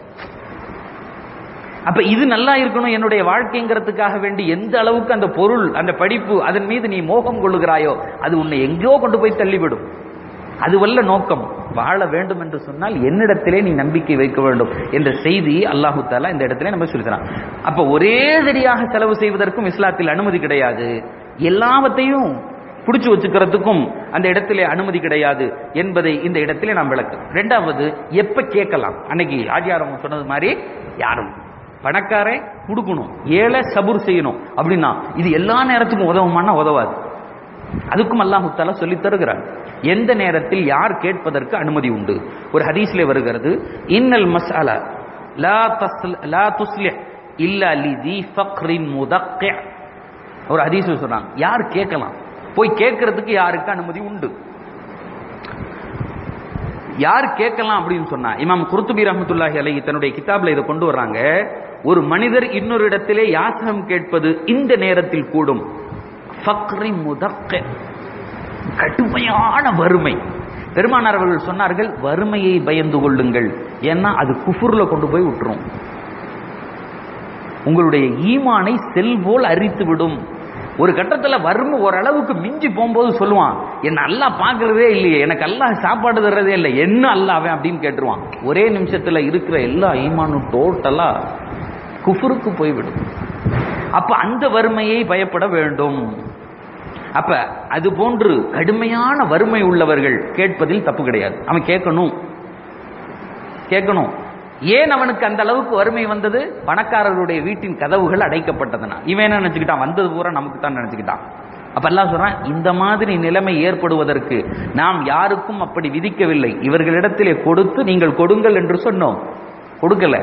அப்ப இது நல்லா இருக்கணும் என்னுடைய வாழ்க்கைங்கிறதுக்காக வேண்டி எந்த அளவுக்கு அந்த பொருள் அந்த படிப்பு அதன் மீது நீ மோகம் கொள்ளுகிறாயோ அது உன்னை எங்கேயோ கொண்டு போய் தள்ளிவிடும். அதுவல்ல நோக்கம். வாழ வேண்டும் என்று சொன்னால் என்னிடத்திலே நீ நம்பிக்கை வைக்க வேண்டும் என்ற செய்தி அல்லாஹு தஆலா இந்த இடத்திலே நம்ம சொல்லித்தரான். அப்ப ஒரே சரியாக செலவு செய்வதற்கும் இஸ்லாத்தில் அனுமதி கிடையாது, எல்லாவற்றையும் பிடிச்சு வச்சுக்கிறதுக்கும் அந்த இடத்திலே அனுமதி கிடையாது என்பதை இந்த இடத்திலே நாம் விளக்கு. ரெண்டாவது, எப்ப கேட்கலாம். அன்னைக்கு ஆஜியாரம் சொன்னது மாதிரி யாரும் பணக்காரன் கொடுக்கணும், ஏழை சபுர் செய்யணும் அப்படின்னா இது எல்லா நேரத்துக்கும் உதவுமானா உதவாது. அதுக்கும் அல்லாஹ் தஆலா சொல்லி தருகிறார். எந்த நேரத்தில் யார் கேட்பதற்கு அனுமதி உண்டு. ஒரு ஹதீஸ்ல வருகிறது, இன்னல் மஸ்அலா லா தஸ்ல லா துஸ்லிஹ் இல்லா லிதி ஃபக்ரின் முதக்கி. ஒரு ஹதீஸ் சொல்றாங்க, யார் கேட்கலாம், போய் கேட்கறதுக்கு யாருக்கு அனுமதி உண்டு, யார் கேட்கலாம் அப்படின்னு சொன்னா, இமாம் குர்துபி ரஹ்மத்துல்லாஹி அலைஹி தன்னுடைய கிதாப்ல இதை கொண்டு வர்றாங்க. ஒரு மனிதர் இன்னொரு இடத்திலே யாசகம் கேட்பது இந்த நேரத்தில் கூடும். ஃபக்ரி முதக்கி, கடுமையான வறுமை. பெருமானார் அவர்கள் சொன்னார்கள், வறுமையை பயந்து கொள்ளுங்கள், ஏன்னா அது குஃபுர்ல கொண்டு போய் விட்டுரும், உங்களுடைய ஈமானை செல்போல் அரித்து விடும். ஒரு கட்டத்தில் வறுமை ஓரளவுக்கு மிஞ்சி போகும்போது சொல்லுவான், என்ன அல்லாஹ் பார்க்கறதே இல்லையே, எனக்கு அல்லாஹ் சாப்பாடு தர்றதே இல்லை, என்ன அல்லாஹ் அப்படின்னு கேட்டுருவான். ஒரே நிமிஷத்துல இருக்கிற எல்லா ஈமானும் டோட்டலா குஃபுருக்கு போய்விடும். அப்ப அந்த வறுமையை பயப்பட வேண்டும். அப்ப அது போன்று கடுமையான வறுமை உள்ளவர்கள் கேட்பதில் தப்பு கிடையாது. அவன் கேட்கணும் கேட்கணும் ஏன் அவனுக்கு அந்த அளவுக்கு வறுமை வந்தது? பணக்காரருடைய வீட்டின் கதவுகள் அடைக்கப்பட்டதுனா. இவன் என்ன நினைச்சுக்கிட்டான், வந்தது பூரா நமக்கு தான் நினைச்சுக்கிட்டான். அப்ப அல்லாஹ் சொல்றான், இந்த மாதிரி நிலைமை ஏற்படுவதற்கு நாம் யாருக்கும் அப்படி விதிக்கவில்லை, இவர்களிடத்திலே கொடுத்து நீங்கள் கொடுங்கள் என்று சொன்னோம், கொடுக்கல.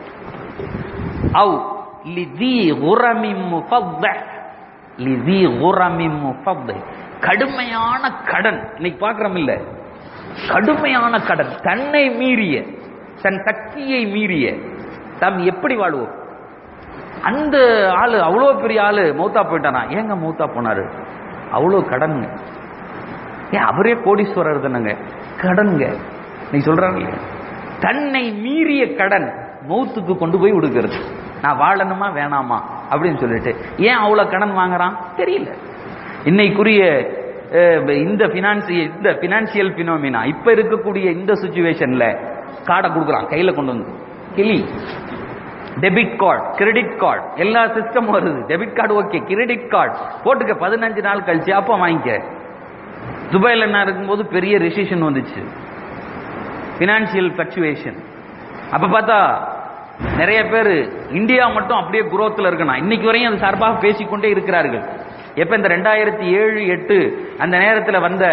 அவ் லிதி குரமின் முஃபத்தஹ், லிதி குரமின் முஃபத்தஹ், கடுமையான கடன். இன்னைக்கு பார்க்கிறோம் இல்ல, கடுமையான கடன், தன்னை மீறிய, தன் சக்தியை மீறிய. தாம் எப்படி வாழ்வோம்? அந்த ஆளு அவ்வளோ பெரிய ஆளு மௌத்தா போயிட்டானா, ஏங்க மௌத்தா போனாரு? அவ்வளோ கடனுங்க. ஏன் அவரே கோடீஸ்வரர் தானங்க, கடனுங்க. நீ சொல்றாங்க, தன்னை மீறிய கடன் மௌத்துக்கு கொண்டு போய் விடுக்கிறது. நான் வாழணுமா வேணாமா அப்படின்னு சொல்லிட்டு ஏன் அவ்வளவு கடன் வாங்குறான் தெரியல. இன்னைக்குரிய இந்த பினான்சியல் இந்த பினான்சியல் பினோமினா இப்ப இருக்கக்கூடிய இந்த சிச்சுவேஷன்ல கார்டை கொடுக்குறான், கையில கொண்டு வந்து கிளி, டெபிட் கார்டு, கிரெடிட் கார்டு, எல்லா சிஸ்டம் வருது. Debit card okay, credit card போட்டுக்க, பதினஞ்சு நாள் கழிச்சு அப்ப வாங்கிக்க. துபாயில என்ன இருக்கும்போது பெரிய ரெசிஷன் வந்துச்சு, பினான்சியல் பிளக்சுவேஷன். அப்ப பார்த்தா நிறைய பேர் இந்தியா மட்டும் அப்படியே குரோத்ல இருக்கணும். இன்னைக்கு வரையும் அது சார்பாக பேசிக்கொண்டே இருக்கிறார்கள். எப்ப இந்த ரெண்டாயிரத்தி ஏழு எட்டு அந்த நேரத்தில் வந்த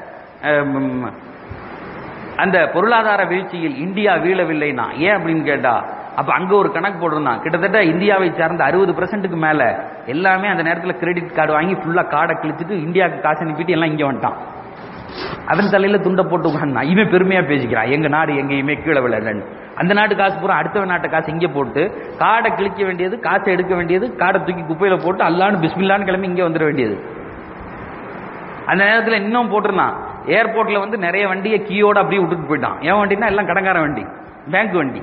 அந்த பொருளாதார வீழ்ச்சியில் இந்தியா வீழவில்லைனா ஏன் அப்படின்னு கேட்டா, அப்ப அங்க ஒரு கணக்கு போட்டிருந்தான், கிட்டத்தட்ட இந்தியாவை சார்ந்த அறுபது பெர்சென்ட்டுக்கு மேல எல்லாமே அந்த நேரத்தில் கிரெடிட் கார்டு வாங்கி ஃபுல்லா கார்டை கிழிச்சிட்டு இந்தியாவுக்கு காசு அனுப்பிட்டு எல்லாம் இங்க வந்துட்டான். அவன் தலையில துண்டை போட்டு உட்கார்ந்தான். இவன் பெருமையா பேசிக்கிறான், எங்க நாடு எங்கேயுமே கீழே விழலன்னு. அந்த நாட்டு காசு பூரா அடுத்தவன் நாட்டு காசு இங்கே போட்டு காடை கிழிக்க வேண்டியது, காசை எடுக்க வேண்டியது, காடை தூக்கி குப்பையில போட்டு அல்லான்னு பிஸ்மில்லான்னு கிளம்பி இங்கே வந்துட வேண்டியது. அந்த நேரத்தில் இன்னும் போட்டிருந்தான், ஏர்போர்ட்ல வந்து நிறைய வண்டியை கீயோட அப்படியே விட்டுட்டு போயிட்டான். ஏன் வண்டினா எல்லாம் கடங்கார வண்டி, பேங்க் வண்டி.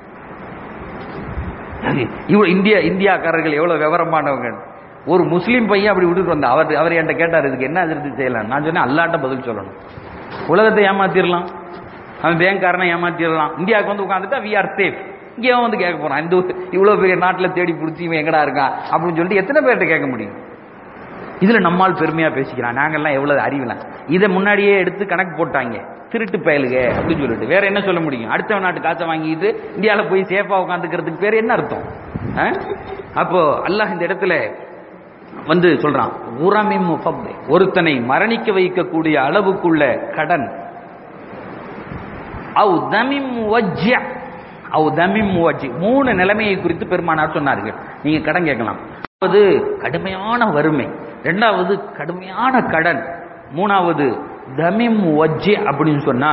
இவ்வளவு இந்தியா இந்தியாக்காரர்கள் எவ்வளவு விவரமானவங்க. ஒரு முஸ்லீம் பையன் அப்படி விட்டுட்டு வந்தா, அவர் அவர் என்கிட்ட கேட்டார், இதுக்கு என்ன அதிர்ச்சி செய்யலாம். நான் சொன்னேன், அல்லாட்ட பதில் சொல்லணும். உலகத்தை ஏமாத்திரலாம், அவன் பேங்க்காரனை ஏமாத்திடலாம், இந்தியாவுக்கு வந்து உட்காந்துட்டா வி ஆர் சேஃப். இங்கே வந்து கேட்க போறான், இந்த இவ்வளவு பெரிய நாட்டில் தேடி பிடிச்சி இவன் எங்கடா இருக்கான் அப்படின்னு சொல்லிட்டு எத்தனை பேர்கிட்ட கேட்க முடியும்? இதுல நம்மால் பெருமையா பேசிக்கிறான், நாங்கெல்லாம் எவ்வளவு அறிவிலாம். இதை முன்னாடியே எடுத்து கணக்கு போட்டாங்க, திருட்டு பயலுக அப்படின்னு சொல்லிட்டு. வேற என்ன சொல்ல முடியும்? அடுத்த நாட்டு காசை வாங்கிட்டு இந்தியாவில் போய் சேஃபா உட்காந்துக்கிறதுக்கு பேர் என்ன அர்த்தம்? அப்போ அல்லாஹ் இந்த இடத்துல வந்து சொல்றான், ஒருத்தனை மரணிக்க வைக்கக்கூடிய அளவுக்குள்ள கடன். மூணு நிலைமையை குறித்து பெருமானார் சொன்னார்கள். நீங்க கடன் கேட்கலாம். அதாவது கடுமையான வறுமை, இரண்டாவது கடுமையான கடன், மூணாவது தமிம் வஜ்ஜி அப்படின்னு சொன்னா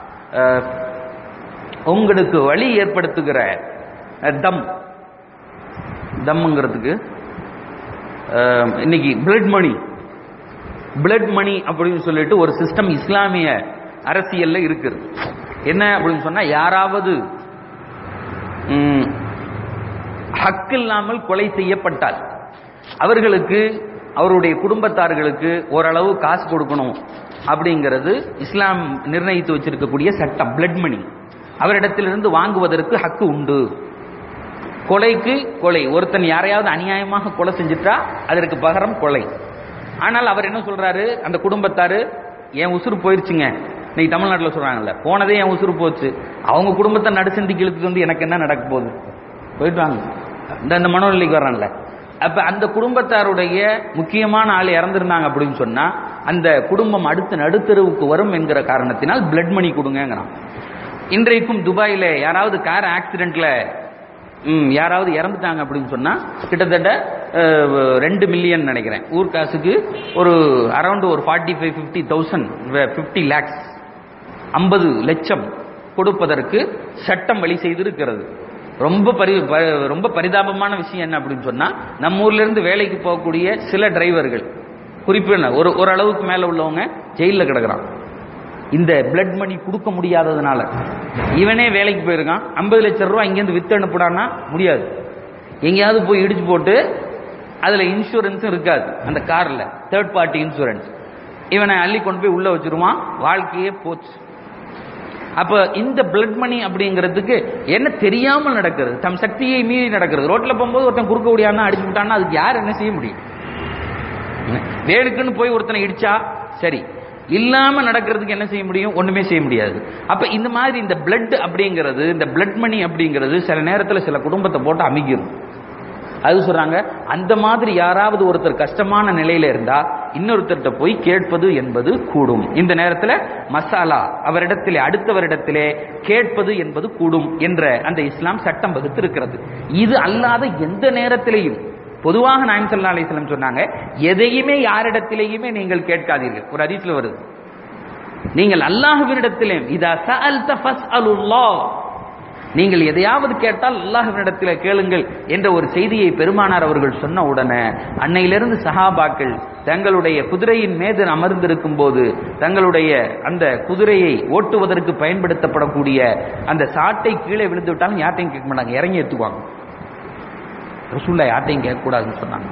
உங்களுக்கு வழி ஏற்படுத்துகிற தம். தம்ங்கிறதுக்கு இன்னைக்கு பிளட் மணி, பிளட் மணி அப்படின்னு சொல்லிட்டு ஒரு சிஸ்டம் இஸ்லாமிய அரசியல்ல இருக்குது. என்ன அப்படின்னு சொன்னா, யாராவது ஹக் இல்லாமல் கொலை செய்யப்பட்டால் அவர்களுக்கு அவருடைய குடும்பத்தார்களுக்கு ஓரளவு காசு கொடுக்கணும் அப்படிங்கிறது இஸ்லாம் நிர்ணயித்து வச்சிருக்கக்கூடிய சட்டம். பிளட் மணி அவரிடத்திலிருந்து வாங்குவதற்கு ஹக்கு உண்டு. கொலைக்கு கொலை, ஒருத்தன் யாரையாவது அநியாயமாக கொலை செஞ்சுட்டா அதற்கு பகரம் கொலை. ஆனால் அவர் என்ன சொல்றாரு, அந்த குடும்பத்தாரு என் உசுறு போயிருச்சுங்க. இன்னைக்கு தமிழ்நாட்டில் சொல்றாங்கல்ல, போனதே என் உசுறு போச்சு, அவங்க குடும்பத்தை நடுசந்தி இழுத்துட்டு வந்து எனக்கு என்ன நடக்க போகுது, போயிட்டு வாங்க. இந்த மனோநிலைக்கு வர்றான்ல, அப்ப அந்த குடும்பத்தாருடைய முக்கியமான ஆள் இறந்திருந்தாங்க அப்படின்னு சொன்னா அந்த குடும்பம் அடுத்த நடுத்தருவுக்கு வரும் என்கிற காரணத்தினால் பிளட் மணி கொடுங்கிறான். இன்றைக்கும் துபாயில யாராவது கார் ஆக்சிடென்ட்ல யாராவது இறந்துட்டாங்க அப்படின்னு சொன்னா கிட்டத்தட்ட ரெண்டு மில்லியன் நினைக்கிறேன் ஊர் காசுக்கு ஒரு அரௌண்ட் ஒரு forty five fifty thousand fifty lakhs ஐம்பது லட்சம் கொடுப்பதற்கு சட்டம் வழி செய்திருக்கிறது. ரொம்ப பரி ரொம்ப பரிதாபமான விஷயம் என்ன அப்படின்னு சொன்னா நம்ம ஊர்ல இருந்து வேலைக்கு போகக்கூடிய சில டிரைவர்கள் குறிப்பிட்ட ஒரு ஓரளவுக்கு மேல உள்ளவங்க ஜெயிலில் கிடக்குறான். இந்த பிளட் மணி கொடுக்க முடியாததுனால இவனே வேலைக்கு போயிருக்கான். ஐம்பது லட்சம் ரூபாய் இங்கேருந்து வித்து அனுப்பிடானா முடியாது. எங்கேயாவது போய் இடிச்சு போட்டு அதுல இன்சூரன்ஸும் இருக்காது அந்த கார்ல, தேர்ட் பார்ட்டி இன்சூரன்ஸ். இவனை அள்ளி கொண்டு போய் உள்ள வச்சிருவான், வாழ்க்கையே போச்சு. அப்ப இந்த பிளட் மணி அப்படிங்கிறதுக்கு என்ன தெரியாமல் நடக்கிறது, தம் சக்தியை மீறி நடக்கிறது. ரோட்ல போகும்போது ஒருத்தன் குறுக்க முடியாதுன்னா அடிச்சு விட்டான்னா அதுக்கு யார் என்ன செய்ய முடியும்? வேலுக்குன்னு போய் ஒருத்தனை இடிச்சா சரி, இல்லாம நடக்கிறதுக்கு என்ன செய்ய முடியும்? ஒண்ணுமே செய்ய முடியாது. அப்ப இந்த மாதிரி இந்த பிளட் அப்படிங்கிறது, இந்த பிளட் மணி அப்படிங்கிறது சில நேரத்தில் சில குடும்பத்தை போட்டு அமைக்கும். அது சொல்றாங்க, அந்த மாதிரி யாராவது ஒருத்தர் கஷ்டமான நிலையில இருந்தா இன்னொருத்தர்கிட்ட போய் கேட்பது என்பது கூடும். இந்த நேரத்தில் மசாலா அவரிடத்திலே அடுத்தவரிடத்திலே கேட்பது என்பது கூடும் என்ற அந்த இஸ்லாம் சட்டம் வகுத்து இருக்கிறது. இது அல்லாத எந்த நேரத்திலேயும் பொதுவாக நாயகம் ஸல்லல்லாஹு அலைஹி வஸல்லம் சொன்னாங்க, எதையுமே யாரிடத்திலேயுமே நீங்கள் கேட்காதீர்கள். ஒரு ஹதீஸ்ல வருது, நீங்கள் அல்லாஹ்வினிடத்திலே இதா சஅல்த ஃபஸ்அலுல்லாஹ், நீங்கள் எதையாவது கேட்டால் அல்லாஹ்வினிடத்தில் கேளுங்கள் என்ற ஒரு செய்தியை பெருமானார் அவர்கள் சொன்ன உடனே அன்னையிலிருந்து சஹாபாக்கள் தங்களுடைய குதிரையின் மீது அமர்ந்திருக்கும் போது தங்களுடைய அந்த குதிரையை ஓட்டுவதற்கு பயன்படுத்தப்படக்கூடிய அந்த சாட்டை கீழே விழுந்து விட்டாலும் யார்ட்டையும் கேட்க மாட்டாங்க, இறங்கி எடுத்துக்குவாங்க. ரசூலுல்லாஹ் யார்ட்டையும் கேட்கக்கூடாதுன்னு சொன்னாங்க.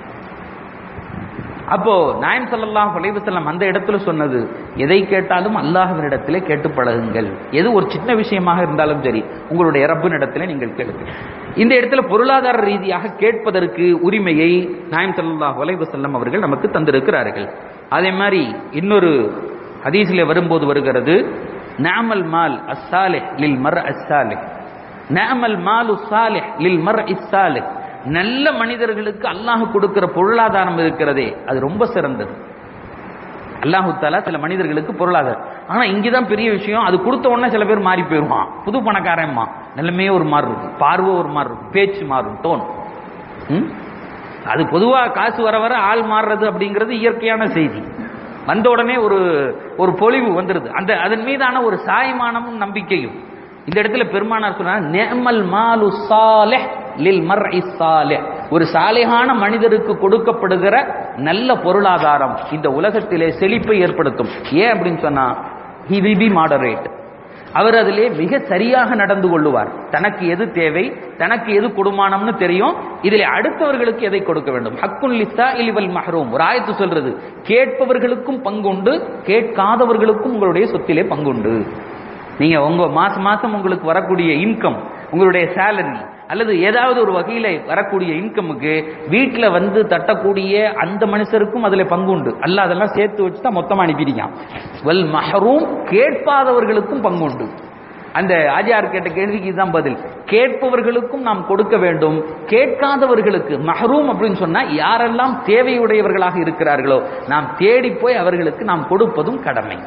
அப்போ நாயகம் ஸல்லல்லாஹு அலைஹி வஸல்லம் அந்த இடத்துல சொன்னது, எதை கேட்டாலும் அல்லாஹ்வினிடத்திலே கேட்டு பழகுங்கள். எது ஒரு சின்ன விஷயமாக இருந்தாலும் சரி உங்களுடைய ரப்பினிடத்திலே நீங்கள் கேளுங்கள். இந்த இடத்துல பொருளாதார ரீதியாக கேட்பதற்கு உரிமையை நாயகம் ஸல்லல்லாஹு அலைஹி வஸல்லம் அவர்கள் நமக்கு தந்திருக்கிறார்கள். அதே மாதிரி இன்னொரு ஹதீஸிலே வரும்போது வருகிறது, நஅமல் மால் அஸ்ஸாலிஹ் லில் மர் அஸ்ஸாலிஹ், நஅமல் மாலு ஸாலிஹ் லில் மர் அஸ்ஸாலிஹ். நல்ல மனிதர்களுக்கு அல்லாஹ் கொடுக்கிற பொருளாதாரம் இருக்கிறதே அது ரொம்ப சிறந்தது. அல்லாஹு தஆலா சில மனிதர்களுக்கு பொருளாதாரம், ஆனா இங்கதான் பெரிய விஷயம், அது கொடுத்த உடனே சில பேர் மாறி போயிருவான், புது பணக்காரன்மா, நிலைமையே ஒரு மாதிரி இருக்கும், பார்வை ஒரு மாதிரி இருக்கும், பேச்சு மாறும், டோன். அது பொதுவா காசு வர வர ஆள் மாறுறது அப்படிங்கிறது இயற்கையான செய்தி. வந்த உடனே ஒரு ஒரு பொலிவு வந்துருது, அந்த அதன் மீதான ஒரு சாய்மானமும் நம்பிக்கையும். இந்த இடத்துல பெருமானார் சொன்னார், நிஅமல் மாலு ஸாலிஹ் லில் மர்இ ஸாலிஹ், ஒரு சாலிஹான மனிதருக்கு கொடுக்கப்படுகிற நல்ல பொருளாதாரம் இந்த உலகத்திலே செழிப்பை ஏற்படுத்தும். ஏன் அப்படின்னு சொன்னா, he will be moderate, அவர் அதிலே மிக சரியாக நடந்து கொள்ளுவார். தனக்கு எது தேவை, தனக்கு எது கொடுமானம்னு தெரியும், இதிலே அடுத்தவர்களுக்கு எதை கொடுக்க வேண்டும். ஹக்குன் லிஸ்ஸாஇலி வல் மஹ்ரூம், ஒரு ஆயத்து சொல்றது, கேட்பவர்களுக்கும் பங்குண்டு, கேட்காதவர்களுக்கும் உங்களுடைய சொத்திலே பங்குண்டு. நீங்க உங்க மாசம் மாசம் உங்களுக்கு வரக்கூடிய இன்கம், உங்களுடைய சேலரி அல்லது ஏதாவது ஒரு வகையில வரக்கூடிய இன்கமுக்கு வீட்டில் வந்து தட்டக்கூடிய அந்த மனுஷருக்கும் அதுல பங்கு உண்டு. அல்ல அதெல்லாம் சேர்த்து வச்சு தான் மொத்தமா அனுப்பிடுங்க. வல் மஹ்ரூம், கேட்பாதவர்களுக்கும் பங்கு உண்டு. அந்த ஆஜியார் கேட்ட கேள்விக்கு இதுதான் பதில். கேட்பவர்களுக்கும் நாம் கொடுக்க வேண்டும், கேட்காதவர்களுக்கு மஹ்ரூம் அப்படின்னு சொன்னா யாரெல்லாம் தேவையுடையவர்களாக இருக்கிறார்களோ நாம் தேடி போய் அவர்களுக்கு நாம் கொடுப்பதும் கடமை.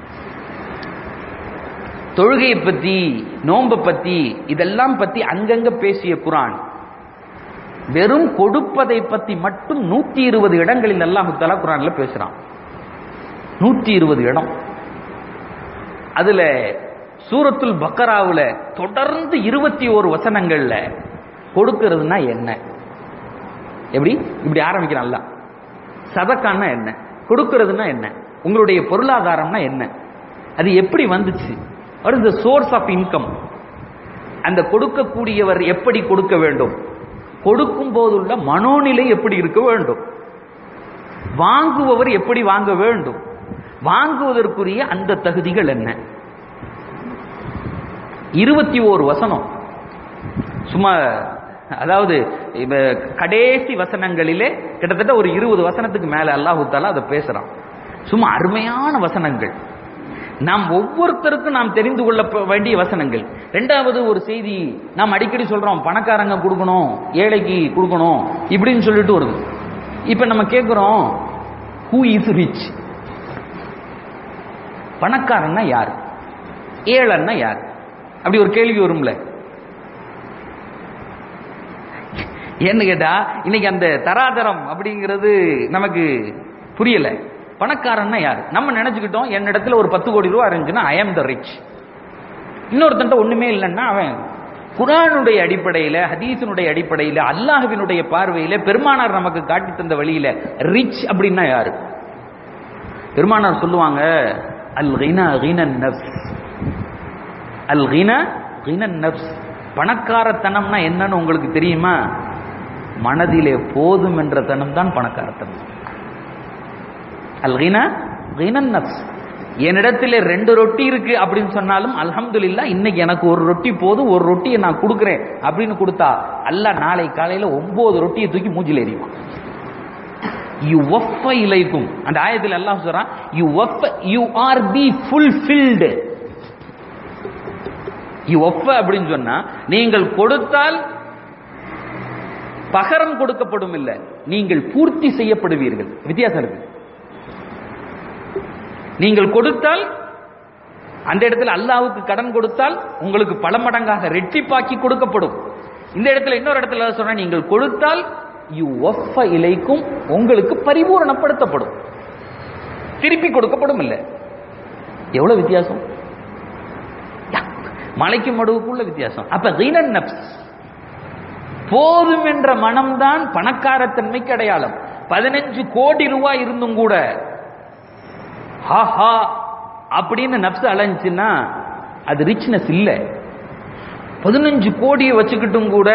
தொழுகையை பத்தி, நோன்பை பத்தி, இதெல்லாம் பத்தி அங்கங்க பேசிய குர்ஆன் வெறும் கொடுப்பதை பத்தி மட்டும் நூத்தி இருபது இடங்களில் அல்லாஹ் தஆலா குர்ஆன்ல பேசுறான். நூத்தி இருபது இடம். அதுல சூரத்துல் பக்கராவுல தொடர்ந்து இருபத்தி ஒரு வசனங்கள்ல கொடுக்கிறதுனா என்ன, எப்படி இப்படி ஆரம்பிக்கிறான் அல்லாஹ். சதக்கான்னா என்ன, கொடுக்கிறதுனா என்ன, உங்களுடைய பொருளாதாரம்னா என்ன, அது எப்படி வந்துச்சு, what is the source of income, அந்த கொடுக்கக்கூடியவர் எப்படி கொடுக்க வேண்டும், கொடுக்கும் போதுள்ள மனோநிலை எப்படி இருக்க வேண்டும், வாங்குபவர் எப்படி வாங்க வேண்டும், வாங்குவதற்குரிய அந்த தகுதிகள் என்ன. இருபத்தி ஓரு வசனம் சும்மா, அதாவது கடைசி வசனங்களிலே கிட்டத்தட்ட ஒரு இருபது வசனத்துக்கு மேல அல்லாஹ் தஆலா அதை பேசுறான். சும்மா அருமையான வசனங்கள். நாம் ஒவ்வொருத்தருக்கும் நாம் தெரிந்து கொள்ள வேண்டிய வசனங்கள். இரண்டாவது ஒரு செய்தி நாம் அடிக்கடி சொல்றோம், பணக்காரங்க கொடுக்கணும், ஏழைக்கு கொடுக்கணும் இப்படின்னு சொல்லிட்டு வருது. இப்ப நம்ம கேட்கிறோம், ஹூ இஸ் ரிச்? பணக்காரன்னா யார், ஏழைன்னா யார்? அப்படி ஒரு கேள்வி வரும்ல. ஏன்னு கேட்டா இன்னைக்கு அந்த தராதரம் அப்படிங்கிறது நமக்கு புரியல. பணக்காரன்னா யார்? நம்ம நினைச்சுக்கிட்டோம், என்னிடத்துல ஒரு பத்து கோடி ரூபாய் இருந்துச்சுன்னா ஐ ஆம் த ரிச். இன்னொருத்தன்ட்ட ஒண்ணுமே இல்லைன்னா அவன். குர்ஆனுடைய அடிப்படையில, ஹதீஸினுடைய அடிப்படையில, அல்லாஹ்வினுடைய பார்வையில, பெருமானார் நமக்கு காட்டி தந்த வழியில ரிச் அப்படின்னா யாரு? பெருமானார் சொல்லுவாங்க, அல் கினா கினன் நஃப்ஸ். அல் கினா கினன் நஃப்ஸ். பணக்காரத்தனம்னா என்னன்னு உங்களுக்கு தெரியுமா? மனதிலே போதும் என்ற தனம் தான் பணக்காரத்தனம். அல் கினா கினன் நஃப்ஸ். என்னிடத்துல ரெண்டு ரொட்டி இருக்கு அப்படின்னு சொன்னாலும் அல்ஹம்துலில்லாஹ் இன்னைக்கு எனக்கு ஒரு ரொட்டி போதும், ஒரு ரொட்டியை நான் கொடுக்குறேன் அப்படின்னு கொடுத்தா அல்லாஹ் நாளை காலையில ஒன்பது ரொட்டியை தூக்கி மூஞ்சில எறிவான். யூ வஃப இலைக்கும், அந்த ஆயத்தில் அல்லாஹ் சொல்றான், யூ வஃப, யூ ஆர் பி ஃபுல்ஃபில்டு. யூ வஃப அப்படின்னு சொன்னா நீங்கள் கொடுத்தால் பகரம் கொடுக்கப்படும், இல்ல நீங்கள் பூர்த்தி செய்யப்படுவீர்கள். வித்தியாசம் இருக்கு. நீங்கள் கொடுத்தால், அந்த இடத்துல அல்லாஹ்வுக்கு கடன் கொடுத்தால் உங்களுக்கு பல மடங்காக ரெட்டிப்பாக்கி கொடுக்கப்படும். இந்த இடத்துல இன்னொரு இடத்துல சொன்னா, நீங்கள் கொடுத்தால் யூ வஃப இலைக்கும், உங்களுக்கு பரிபூரணப்படுத்தப்படும், திருப்பி கொடுக்கப்படும். இல்ல எவ்வளவு வித்தியாசம், மலைக்கு மடுவுக்குள்ள வித்தியாசம். அப்ப கினன் நஃப்ஸ், போதும் என்ற மனம்தான் பணக்காரத்தன்மைக்கு அடையாளம். பதினஞ்சு கோடி ரூபாய் இருந்தும் கூட ஹாஹா அப்படின்னு நப்சு அலைஞ்சுன்னா அது ரிச்னஸ் இல்ல. பதினஞ்சு கோடியை வச்சுக்கிட்டும் கூட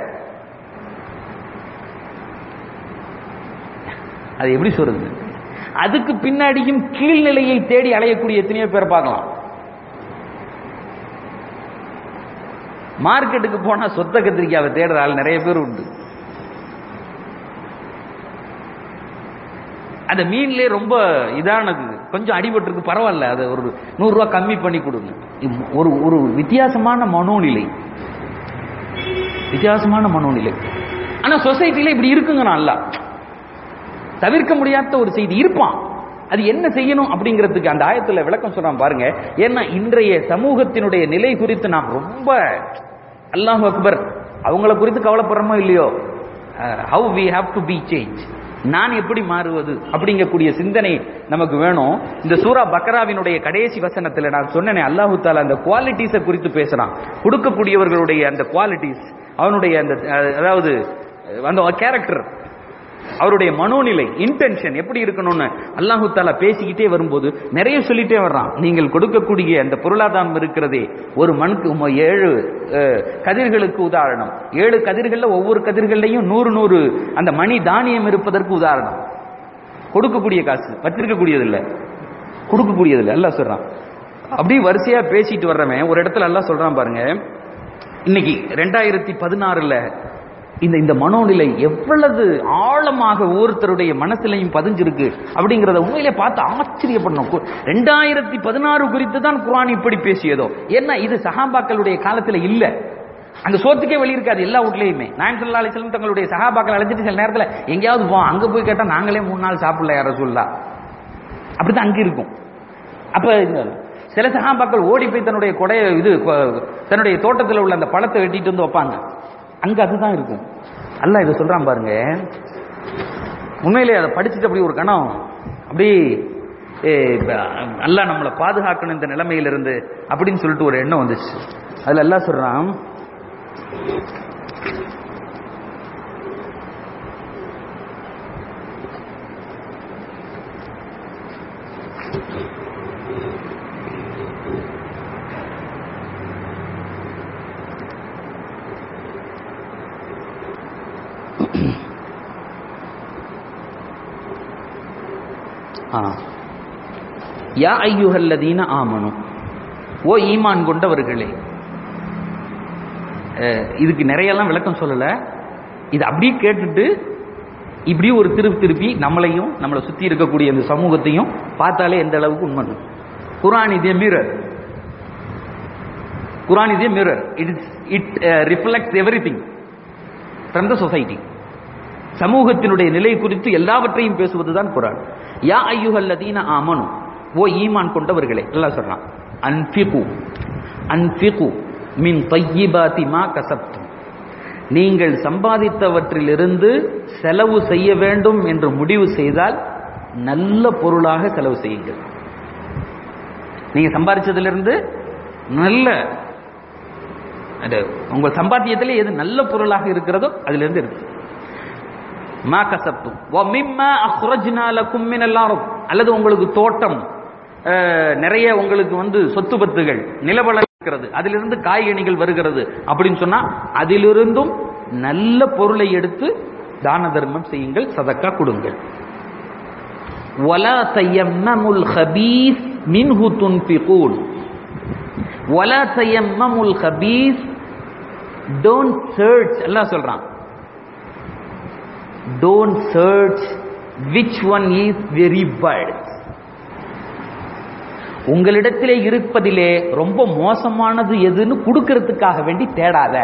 அது எப்படி சொல்றது, அதுக்கு பின்னாடியும் கீழ்நிலையை தேடி அலையக்கூடிய எத்தனையோ பேர் பார்க்கலாம். மார்க்கெட்டுக்கு போனா சொத்த கத்திரிக்காவை தேடுற ஆள் நிறைய பேர் உண்டு. அந்த மீன்லயே ரொம்ப இதானது, கொஞ்சம் அடிபட்டிருக்கு, பரவாயில்ல, அதை ஒரு நூறு ரூபாய் கம்மி பண்ணி கொடுங்க. ஒரு ஒரு வித்தியாசமான மனோநிலை, வித்தியாசமான மனோநிலை. ஆனா சொசைட்டில இப்படி இருக்குங்க, நல்லா தவிர்க்க முடியாத ஒரு செய்தி இருப்பான். அது என்ன செய்யணும் அப்படிங்கிறதுக்கு அந்த ஆயத்துல விளக்கம் சொல்றான் பாருங்க. ஏன்னா இன்றைய சமூகத்தினுடைய நிலை குறித்து நாம் ரொம்ப, அல்லாஹ் அக்பர், அவங்கள குறித்து கவலைப்படுறோமோ இல்லையோ, how we have to be change, நான் எப்படி மாறுவது அப்படிங்கக்கூடிய சிந்தனை நமக்கு வேணும். இந்த சூரா பக்ராவினுடைய கடைசி வசனத்துல நான் சொன்னேனே, அல்லாஹு தாலா அந்த குவாலிட்டிஸை குறித்து பேசுறான். கொடுக்கக்கூடியவர்களுடைய அந்த குவாலிட்டிஸ், அவனுடைய அந்த, அதாவது அந்த கேரக்டர், அவருடைய மனோநிலை, இன்டென்ஷன் எப்படி இருக்கணும்னு அல்லாஹு தாலா பேசிக்கிட்டே வரும்போது நிறைய சொல்லிட்டே வர்றான். நீங்கள் கொடுக்கக்கூடிய அந்த பொருளாதாரம் இருக்கிறதே, ஒரு மண்ணுக்கு ஏழு கதிர்களுக்கு உதாரணம். ஏழு கதிர்கள்ல ஒவ்வொரு கதிர்கள்லையும் நூறு நூறு அந்த மணி தானியம் இருப்பதற்கு உதாரணம். கொடுக்கக்கூடிய காசு, வச்சிருக்கக்கூடியது இல்ல, கொடுக்கக்கூடியது இல்ல. அல்லாஹ் சொல்றான். அப்படி வரிசையா பேசிட்டு வர்றவன் ஒரு இடத்துல அல்லாஹ் சொல்றான் பாருங்க, இன்னைக்கு ரெண்டாயிரத்தி பதினாறுல இந்த இந்த மனோநிலை எவ்வளவு ஆழமாக ஒவ்வொருத்தருடைய மனசிலையும் பதிஞ்சிருக்கு அப்படிங்கறத உண்மையிலே பார்த்து ஆச்சரியப்படணும். ரெண்டாயிரத்தி பதினாறு குறித்து தான் குர்ஆன் இப்படி பேசியதோ. ஏன்னா இது சஹாபாக்களுடைய காலத்துல இல்ல, அங்க சோத்துக்கே வழி இருக்காது எல்லா வீட்லயுமே. நாயகம் ஸல்லல்லாஹு அலைஹி வஸல்லம் தங்களுடைய சஹாபாக்களை அழைச்சிட்டு சில நேரத்துல எங்கேயாவது போ, அங்க போய் கேட்டா நாங்களே மூணு நாள் சாப்பிடல யார சொல்லலாம், அப்படித்தான் அங்க இருக்கும். அப்ப சில சஹாபாக்கள் ஓடி போய் தன்னுடைய கொடைய இது தன்னுடைய தோட்டத்தில் உள்ள அந்த பழத்தை வெட்டிட்டு வந்து வைப்பாங்க, அங்க அதுதான் இருக்கும். அல்லாஹ் இதை சொல்றான் பாருங்க. உண்மையிலே அதை படிச்சுட்டு அப்படி ஒரு கணம் அப்படி அல்லாஹ் நம்மளை பாதுகாக்கணும் இந்த நிலைமையிலிருந்து அப்படின்னு சொல்லிட்டு ஒரு எண்ணம் வந்துச்சு. அதுல அல்லாஹ் சொல்றான், யா அய்யுஹல்லதீன ஆமனு, ஓ ஈமான் கொண்டவர்களே. இதுக்கு நிறைய எல்லாம் விளக்கம் சொல்லல, இது அப்படியே கேட்டுட்டு இப்படி ஒரு திருப்பி திருப்பி நம்மளையும் நம்மளை சுத்தி இருக்கக்கூடிய இந்த சமூகத்தையும் பார்த்தாலே எந்த அளவுக்கு உண்மை. ஓ Quran is a mirror. Quran is a mirror. It is, it uh, reflects everything from the society. சமூகத்தினுடைய நிலை குறித்து எல்லாவற்றையும் பேசுவதுதான் குர்ஆன். யா அய்யுஹல்லதீன ஆமனு, ஓ ஈமான் கொண்டவர்களே, அல்லாஹ் சொல்றான், அன்ஃபிகு அன்ஃபிகு மின் தய்யிபாத்தி மா கஸப்தும், நீங்கள் சம்பாதித்தவற்றிலிருந்து செலவு செய்ய வேண்டும் என்று முடிவு செய்தால் நல்ல பொருளாக செலவு செய்யுங்கள். நீங்க சம்பாதிச்சதிலிருந்து நல்ல, உங்கள் சம்பாத்தியத்திலே எது நல்ல பொருளாக இருக்கிறதோ அதிலிருந்து இருக்கு. மா கஸப்தும் வ மிம்மா அக்ரஜ்னா லகும் மினல் அர்த், அல்லது உங்களுக்கு தோட்டம் நிறைய, உங்களுக்கு வந்து சொத்து பத்துகள் நிலவளம் இருக்கிறது, அதிலிருந்து காய்கனிகள் வருகிறது அப்படின்னு சொன்னா அதிலிருந்தும் நல்ல பொருளை எடுத்து தான தர்மம் செய்யுங்கள், சதக்கா கொடுங்கள். வலா தயம்மமுல் கபீஸ் மின்ஹு துன்ஃபிகூன், வலா தயம்மமுல் கபீஸ், டோன்ட் சர்ச், அல்லாஹ் சொல்றான், don't search which one is very bad. உங்களிடத்திலே இருப்பதிலே ரொம்ப மோசமானது எதுன்னு கொடுக்கிறதுக்காக வேண்டி தேடாத.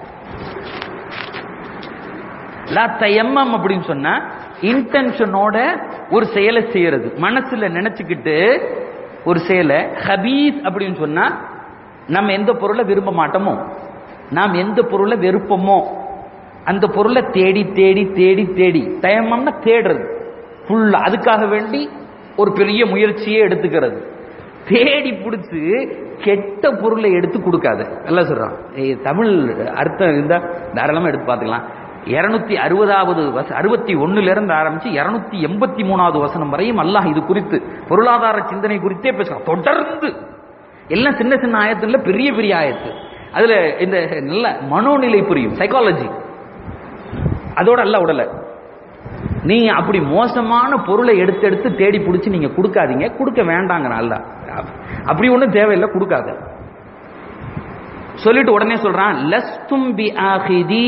லா தயம்மம் அப்படின்னு சொன்னா இன்டென்ஷனோட ஒரு செயலை செய்யறது, மனசுல நினைச்சுக்கிட்டு ஒரு செயலை. ஹபீஸ் அப்படின்னு சொன்னா நம்ம எந்த பொருளை விரும்ப மாட்டோமோ, நாம் எந்த பொருளை வெறுப்போமோ அந்த பொருளை தேடி தேடி தேடி தேடி, தயம்மம்னா தேடுறது ஃபுல்லா, அதுக்காக வேண்டி ஒரு பெரிய முயற்சியே எடுத்துக்கிறது. தேடி பிடிச்சு கெட்ட பொருளை எடுத்து கொடுக்காது. நல்லா சொல்றான். தமிழ் அர்த்தம் இருந்தா தாராளமா எடுத்து பார்த்துக்கலாம். இருநூத்தி அறுபதாவது அறுபத்தி ஒண்ணுல இருந்து ஆரம்பிச்சு இருநூத்தி எண்பத்தி மூணாவது வசனம் வரையும் அல்லாஹ் இது குறித்து பொருளாதார சிந்தனை குறித்தே பேசுறான். தொடர்ந்து எல்லாம் சின்ன சின்ன ஆயத்துல, பெரிய பெரிய ஆயத்து. அதுல இந்த நல்ல மனோநிலை புரியும், சைக்காலஜி. அதோட அல்ல உடல, நீங்க அப்படி மோசமான பொருளை எடுத்து எடுத்து தேடி பிடிச்சி நீங்க கொடுக்காதீங்க, கொடுக்க வேண்டாங்க. அல்ல அப்படி ஒண்ணும் தேவையில்லை, கொடுக்காத சொல்லிட்டு உடனே சொல்றான், லஸ்தும் பி ஆகிதி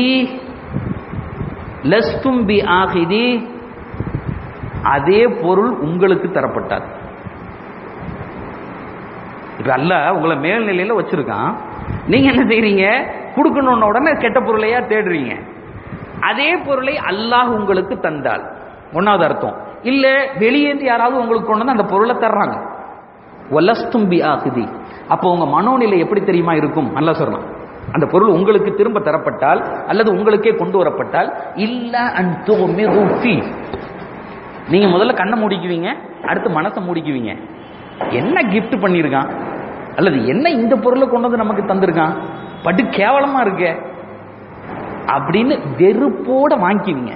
லஸ்தும் பி ஆகிதி, அதே பொருள் உங்களுக்கு தரப்பட்டார். இப்ப அல்ல உங்களை மேல்நிலையில வச்சிருக்கான், நீங்க என்ன செய்றீங்க, கொடுக்கணும்னு உடனே கெட்ட பொருளையா தேடுறீங்க. அதே பொருளை அல்லாஹ் உங்களுக்கு தந்தால் ஒன்னாவது அர்த்தம். இல்ல வெளியேந்து யாராவது உங்களுக்கு கொண்டு வந்து அந்த பொருளை தர்றாங்க, வலஸ்தும் பி ஆகிதி, அப்போ உங்க மனோநிலை எப்படி தெரியுமா இருக்கும்? அல்லாஹ் சொல்றான், அந்த பொருள் உங்களுக்கு திரும்ப தரப்பட்டால் அல்லது உங்களுக்கே கொண்டு வரப்பட்டால், இல்ல அன் துமிரு ஃபீ, நீங்க முதல்ல கண்ணை மூடிக்குவீங்க, அடுத்து மனசை மூடிக்குவீங்க. என்ன கிஃப்ட் பண்ணிருக்கான், அல்லது என்ன இந்த பொருளை கொண்டு வந்து நமக்கு தந்திருக்கான், படு கேவலமா இருக்க அப்படின்னு வெறுப்போட வாங்கிக்குவீங்க.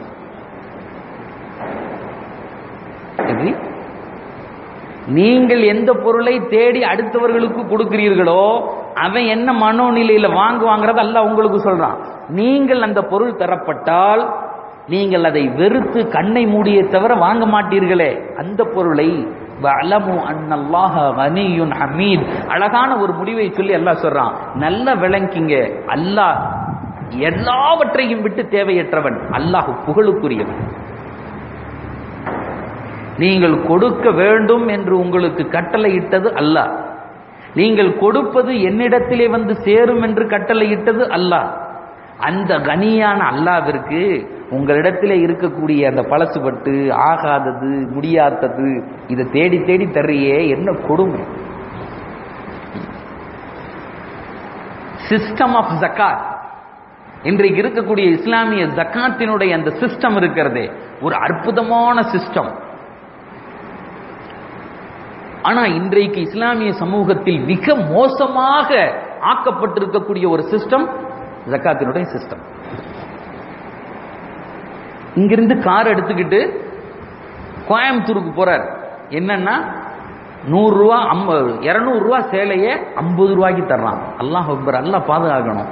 நீங்கள் எந்த பொருளை தேடி அடுத்தவர்களுக்கு கொடுக்கிறீர்களோ அவன் என்ன மனோநிலையில வாங்குவாங்கிறத அல்லாஹ் உங்களுக்கு சொல்றான். நீங்கள் அந்த பொருள் தரப்பட்டால் நீங்கள் அதை வெறுத்து கண்ணை மூடியே தவிர வாங்க மாட்டீர்களே அந்த பொருளை. வஅலமு அன்னல்லாஹ கனியுன் ஹமீத், அழகான ஒரு முடிவை சொல்லி அல்லாஹ் சொல்றான், நல்ல விளங்கிங்க, அல்லாஹ் எல்லாவற்றையும் விட்டு தேவையற்றவன், அல்லாஹ் புகழுக்குரியவன். நீங்கள் கொடுக்க வேண்டும் என்று உங்களுக்கு கட்டளையிட்டது அல்லாஹ், நீங்கள் கொடுப்பது என்னிடத்திலே வந்து சேரும் என்று கட்டளையிட்டது அல்லாஹ். அந்த கனியான அல்லாஹ்விற்கு உங்களிடத்திலே இருக்கக்கூடிய அந்த பழசுபட்டு ஆகாதது முடியாதது இதை தேடி தேடி தர்றியே, என்ன கொடுமை. சிஸ்டம் ஆஃப் ஜக்காத், இன்றைக்கு இருக்கக்கூடிய இஸ்லாமிய ஜக்காத்தினுடைய அந்த சிஸ்டம் இருக்கிறதே ஒரு அற்புதமான சிஸ்டம். ஆனா இன்றைக்கு இஸ்லாமிய சமூகத்தில் மிக மோசமாக ஆக்கப்பட்டிருக்கக்கூடிய ஒரு சிஸ்டம் ஜக்காத்தினுடைய சிஸ்டம். இங்கிருந்து கார் எடுத்துக்கிட்டு கோயம்புத்தூருக்கு போறார், என்னன்னா நூறு ரூபா ஐம்பது இருநூறு ரூபா சேலைய ஐம்பது ரூபாய்க்கு தர்றான். அல்லாஹ் அக்பர், அல்லாஹ் பாதுகாக்கணும்,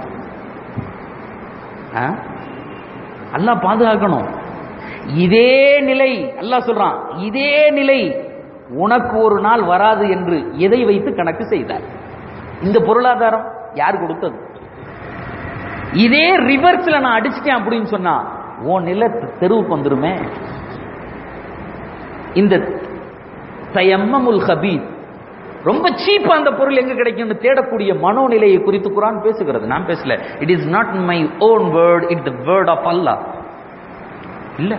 அல்லாஹ் பாதுகாக்கணும். இதே நிலை அல்லாஹ் சொல்றான், இதே நிலை உனக்கு ஒரு நாள் வராது என்று எதை வைத்து கணக்கு செய்தார்? இந்த பொருளாதாரம் யார் கொடுத்தது? இதே ரிவர்ஸ்ல நான் அடிச்சிட்டேன் அப்படின்னு சொன்னா உன் நிலை தெருவுக்கு வந்துருமே. இந்த தயம்மமுல் கபீத், ரொம்ப சீப்பா அந்த பொருள் எங்க கிடைக்கும் தேடக்கூடிய மனோநிலையை குறித்து குர்ஆன் பேசுகிறது. நான் பேசல. It is not my own word, it the word of அல்லாஹ். இல்ல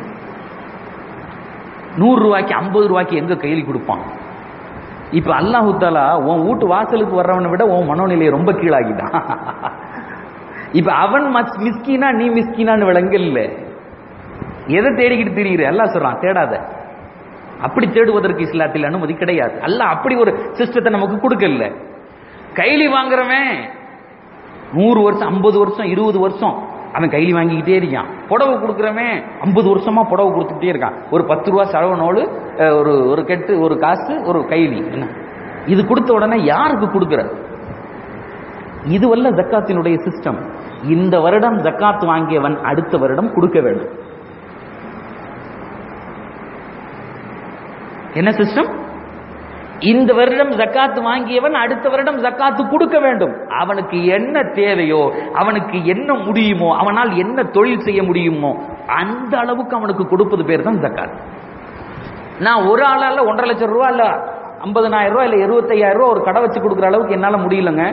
நூறு ரூபாய்க்கு ஐம்பது ரூபாய்க்கு எங்க கையில் கொடுப்பான்? இப்ப அல்லாஹ் தஆலா உன் வீட்டு வாசலுக்கு வர்றவனை விட உன் மனோநிலையை ரொம்ப கீழாகிட்டான். இப்ப அவன் மிஸ்கீனா நீ மிஸ்கீனான்னு விளங்கல்ல. எதை தேடிக்கிட்டு திரியுற? அல்லாஹ் சொல்றான் தேடாத. அப்படி தேடுவதற்கு இஸ்லாத்தில் அனுமதி கிடையாது. அல்லாஹ் அப்படி ஒரு சிஸ்டத்தை நமக்கு கொடுக்கல. கைலி வாங்குறவன் நூறு வருஷம் ஐம்பது வருஷம் இருபது வருஷம் அவன் கைலி வாங்கிக்கிட்டே இருக்கான். புடவை கொடுக்குறவன் ஐம்பது வருஷமா புடவை கொடுத்துட்டே இருக்கான். ஒரு பத்து ரூபா செலவனோடு ஒரு ஒரு கெட்டு ஒரு காசு ஒரு கைலி. என்ன இது கொடுத்த உடனே யாருக்கு கொடுக்குற? இதுவல்ல ஜக்காத்தினுடைய சிஸ்டம். இந்த வருடம் ஜக்காத் வாங்கியவன் அடுத்த வருடம் கொடுக்க வேண்டும். என்ன சிஸ்டம்? இந்த வருடம் ஜக்காத் வாங்கியவன் அடுத்த வருடம் ஜக்காத்து கொடுக்க வேண்டும். அவனுக்கு என்ன தேவையோ, அவனுக்கு என்ன முடியுமோ, அவனால் என்ன தொழில் செய்ய முடியுமோ அந்த அளவுக்கு அவனுக்கு கொடுப்பது பேர் தான் ஜக்காத். நான் ஒரு ஆளால ஒன்றரை லட்சம் ரூபாய் இல்ல ஐம்பதனாயிரம் ரூபாய் இல்ல இருபத்தி ஐயாயிரம் ரூபாய் ஒரு கடை வச்சு கொடுக்குற அளவுக்கு என்னால முடியலங்க.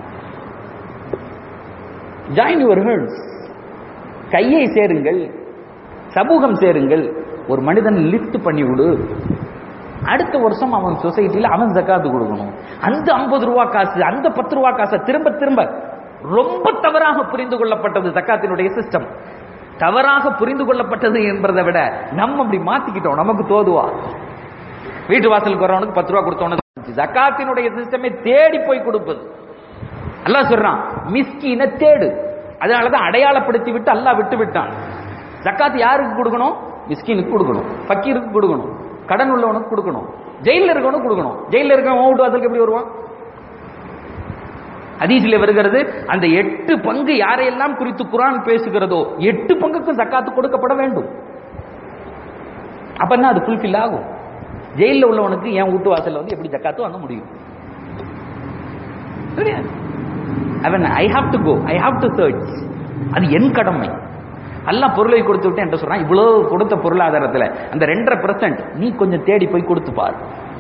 Join your hearts. கையை சேருங்கள், சமூகம் சேருங்கள். ஒரு மனிதன் லிஃப்ட் பண்ணி விடு. அடுத்த வருஷம் அவன் சொசைட்டியில் அவன் ஜக்காத்து கொடுக்கணும். அந்த ஐம்பது ரூபா காசு அந்த பத்து ரூபா காசை திரும்ப திரும்ப ரொம்ப தவறாக புரிந்து கொள்ளப்பட்டது ஜக்காத்தினுடைய சிஸ்டம். தவறாக புரிந்து கொள்ளப்பட்டது என்பதை விட நம்ம அப்படி மாத்திக்கிட்டோம். நமக்கு தோதுவா வீட்டு வாசலுக்கு வரவனுக்கு பத்து ரூபா கொடுத்தவனுக்கு ஜக்காத்தினுடைய சிஸ்டமே தேடி போய் கொடுப்பது. அல்லாஹ் சொல்றான் மிஸ்கீனை தேடு. அதனாலதான் அடையாளப்படுத்தி விட்டு அல்லாஹ் விட்டு விட்டான். ஜக்காத் யாருக்கு கொடுக்கணும்? மிஸ்கீனுக்கு கொடுக்கணும், ஃபக்கீருக்கு கொடுக்கணும், கடன் உள்ளவனுக்கு கொடுக்கணும், ஜெயில இருக்கவனுக்கு கொடுக்கணும். ஜெயில இருக்கவன் வீட்டு வாசலுக்கு எப்படி வருவான்? ஹதீஸிலே வருகிறது அந்த எட்டு பங்கு யாரையெல்லாம் குறித்து குர்ஆன் பேசுகிறதோ எட்டு பங்குக்கும் ஜக்காத்து கொடுக்கப்பட வேண்டும். அப்பன்னா அது ஃபுல்ஃபில் ஆகும். ஜெயில உள்ளவனுக்கு என் வீட்டு வாசல்ல வந்து எப்படி ஜக்காத்து வாங்க முடியும்? அவன் I have to go, I have to church. அது என் கடமை. அல்லாஹ் பொருளை கொடுத்து விட்டு என்று சொல்றான். இவ்வளவு கொடுத்த பொருளாதாரத்துல அந்த ரெண்டரை பெர்சென்ட் நீ கொஞ்சம் தேடி போய் கொடுத்து பார்.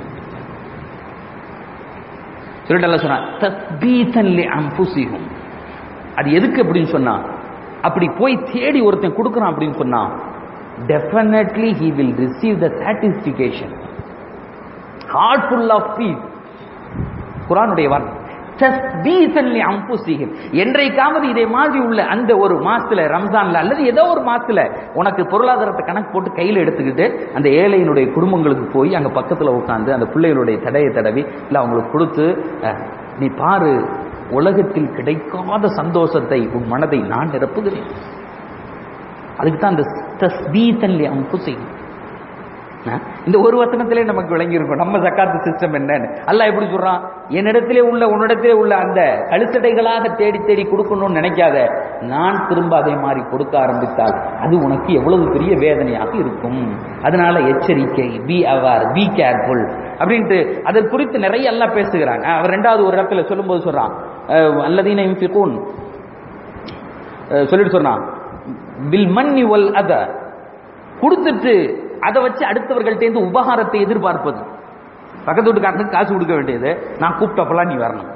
சொல்லிட்டு அல்லாஹ் சொன்னான் தஸ்பீதன் லி அன்ஃபுஸிஹும். அது எதுக்கு அப்படின்னு சொன்னா, அப்படி போய் தேடி ஒருத்தன் கொடுக்கறான் அப்படின்னு சொன்னா definitely he will receive the satisfaction, heart full of peace. குர்ஆனுடைய வார்த்தை தஸ்பீதன் லி அன்ஃபுஸிஹிம். என்றைக்காவது இதே மாதிரி உள்ள அந்த ஒரு மாசத்துல ரம்ஜான்ல அல்லது ஏதோ ஒரு மாசத்துல உனக்கு பொருளாதாரத்தை கணக்கு போட்டு கையில எடுத்துக்கிட்டு அந்த ஏழையினுடைய குடும்பங்களுக்கு போய் அங்க பக்கத்துல உட்கார்ந்து அந்த பிள்ளைகளுடைய தடையை தடவி இல்ல அவங்களுக்கு கொடுத்து நீ பாரு உலகத்தில் கிடைக்காத சந்தோஷத்தை உன் மனதை நான் நிரப்புகிறேன். அதுக்கு தான் அந்த தஸ்பீதன் லி அன்ஃபுஸிஹிம். இந்த ஒரு வசனத்திலே நமக்கு விளங்கி இருக்கும் நம்ம ஜக்காத் சிஸ்டம் என்னன்னு. அல்லாஹ் எப்படி சொல்றான்? என்னிடத்திலே உள்ள உன்னிடத்திலே உள்ள அந்த கழுத்தடைகளாக தேடி தேடி கொடுக்கணும்னு நினைக்காத. நான் திரும்ப அதே மாதிரி கொடுக்க ஆரம்பித்தால் அது உனக்கு எவ்வளவு பெரிய வேதனையாக இருக்கும். அதனால எச்சரிக்கை, பி அவேர், பி கேர்ஃபுல் அப்படின்ட்டு அதை குறித்து நிறைய எல்லாம் பேசுகிறாங்க. அவர் ரெண்டாவது ஒரு இடத்துல சொல்லும் போது சொல்றான் அல்லதீன யுன்ஃபிகூன் சொல்லிட்டு சொன்னான் பில் மன்னி வல் அத. கொடுத்துட்டு அதை வச்சு அடுத்தவர்கள்ட்ட உபகாரத்தை எதிர்பார்ப்பது. பக்கத்து வீட்டுக்காரனுக்கு காசு கொடுக்க வேண்டியது, நான் கூப்பிட்டப்பெல்லாம் நீ வரணும்.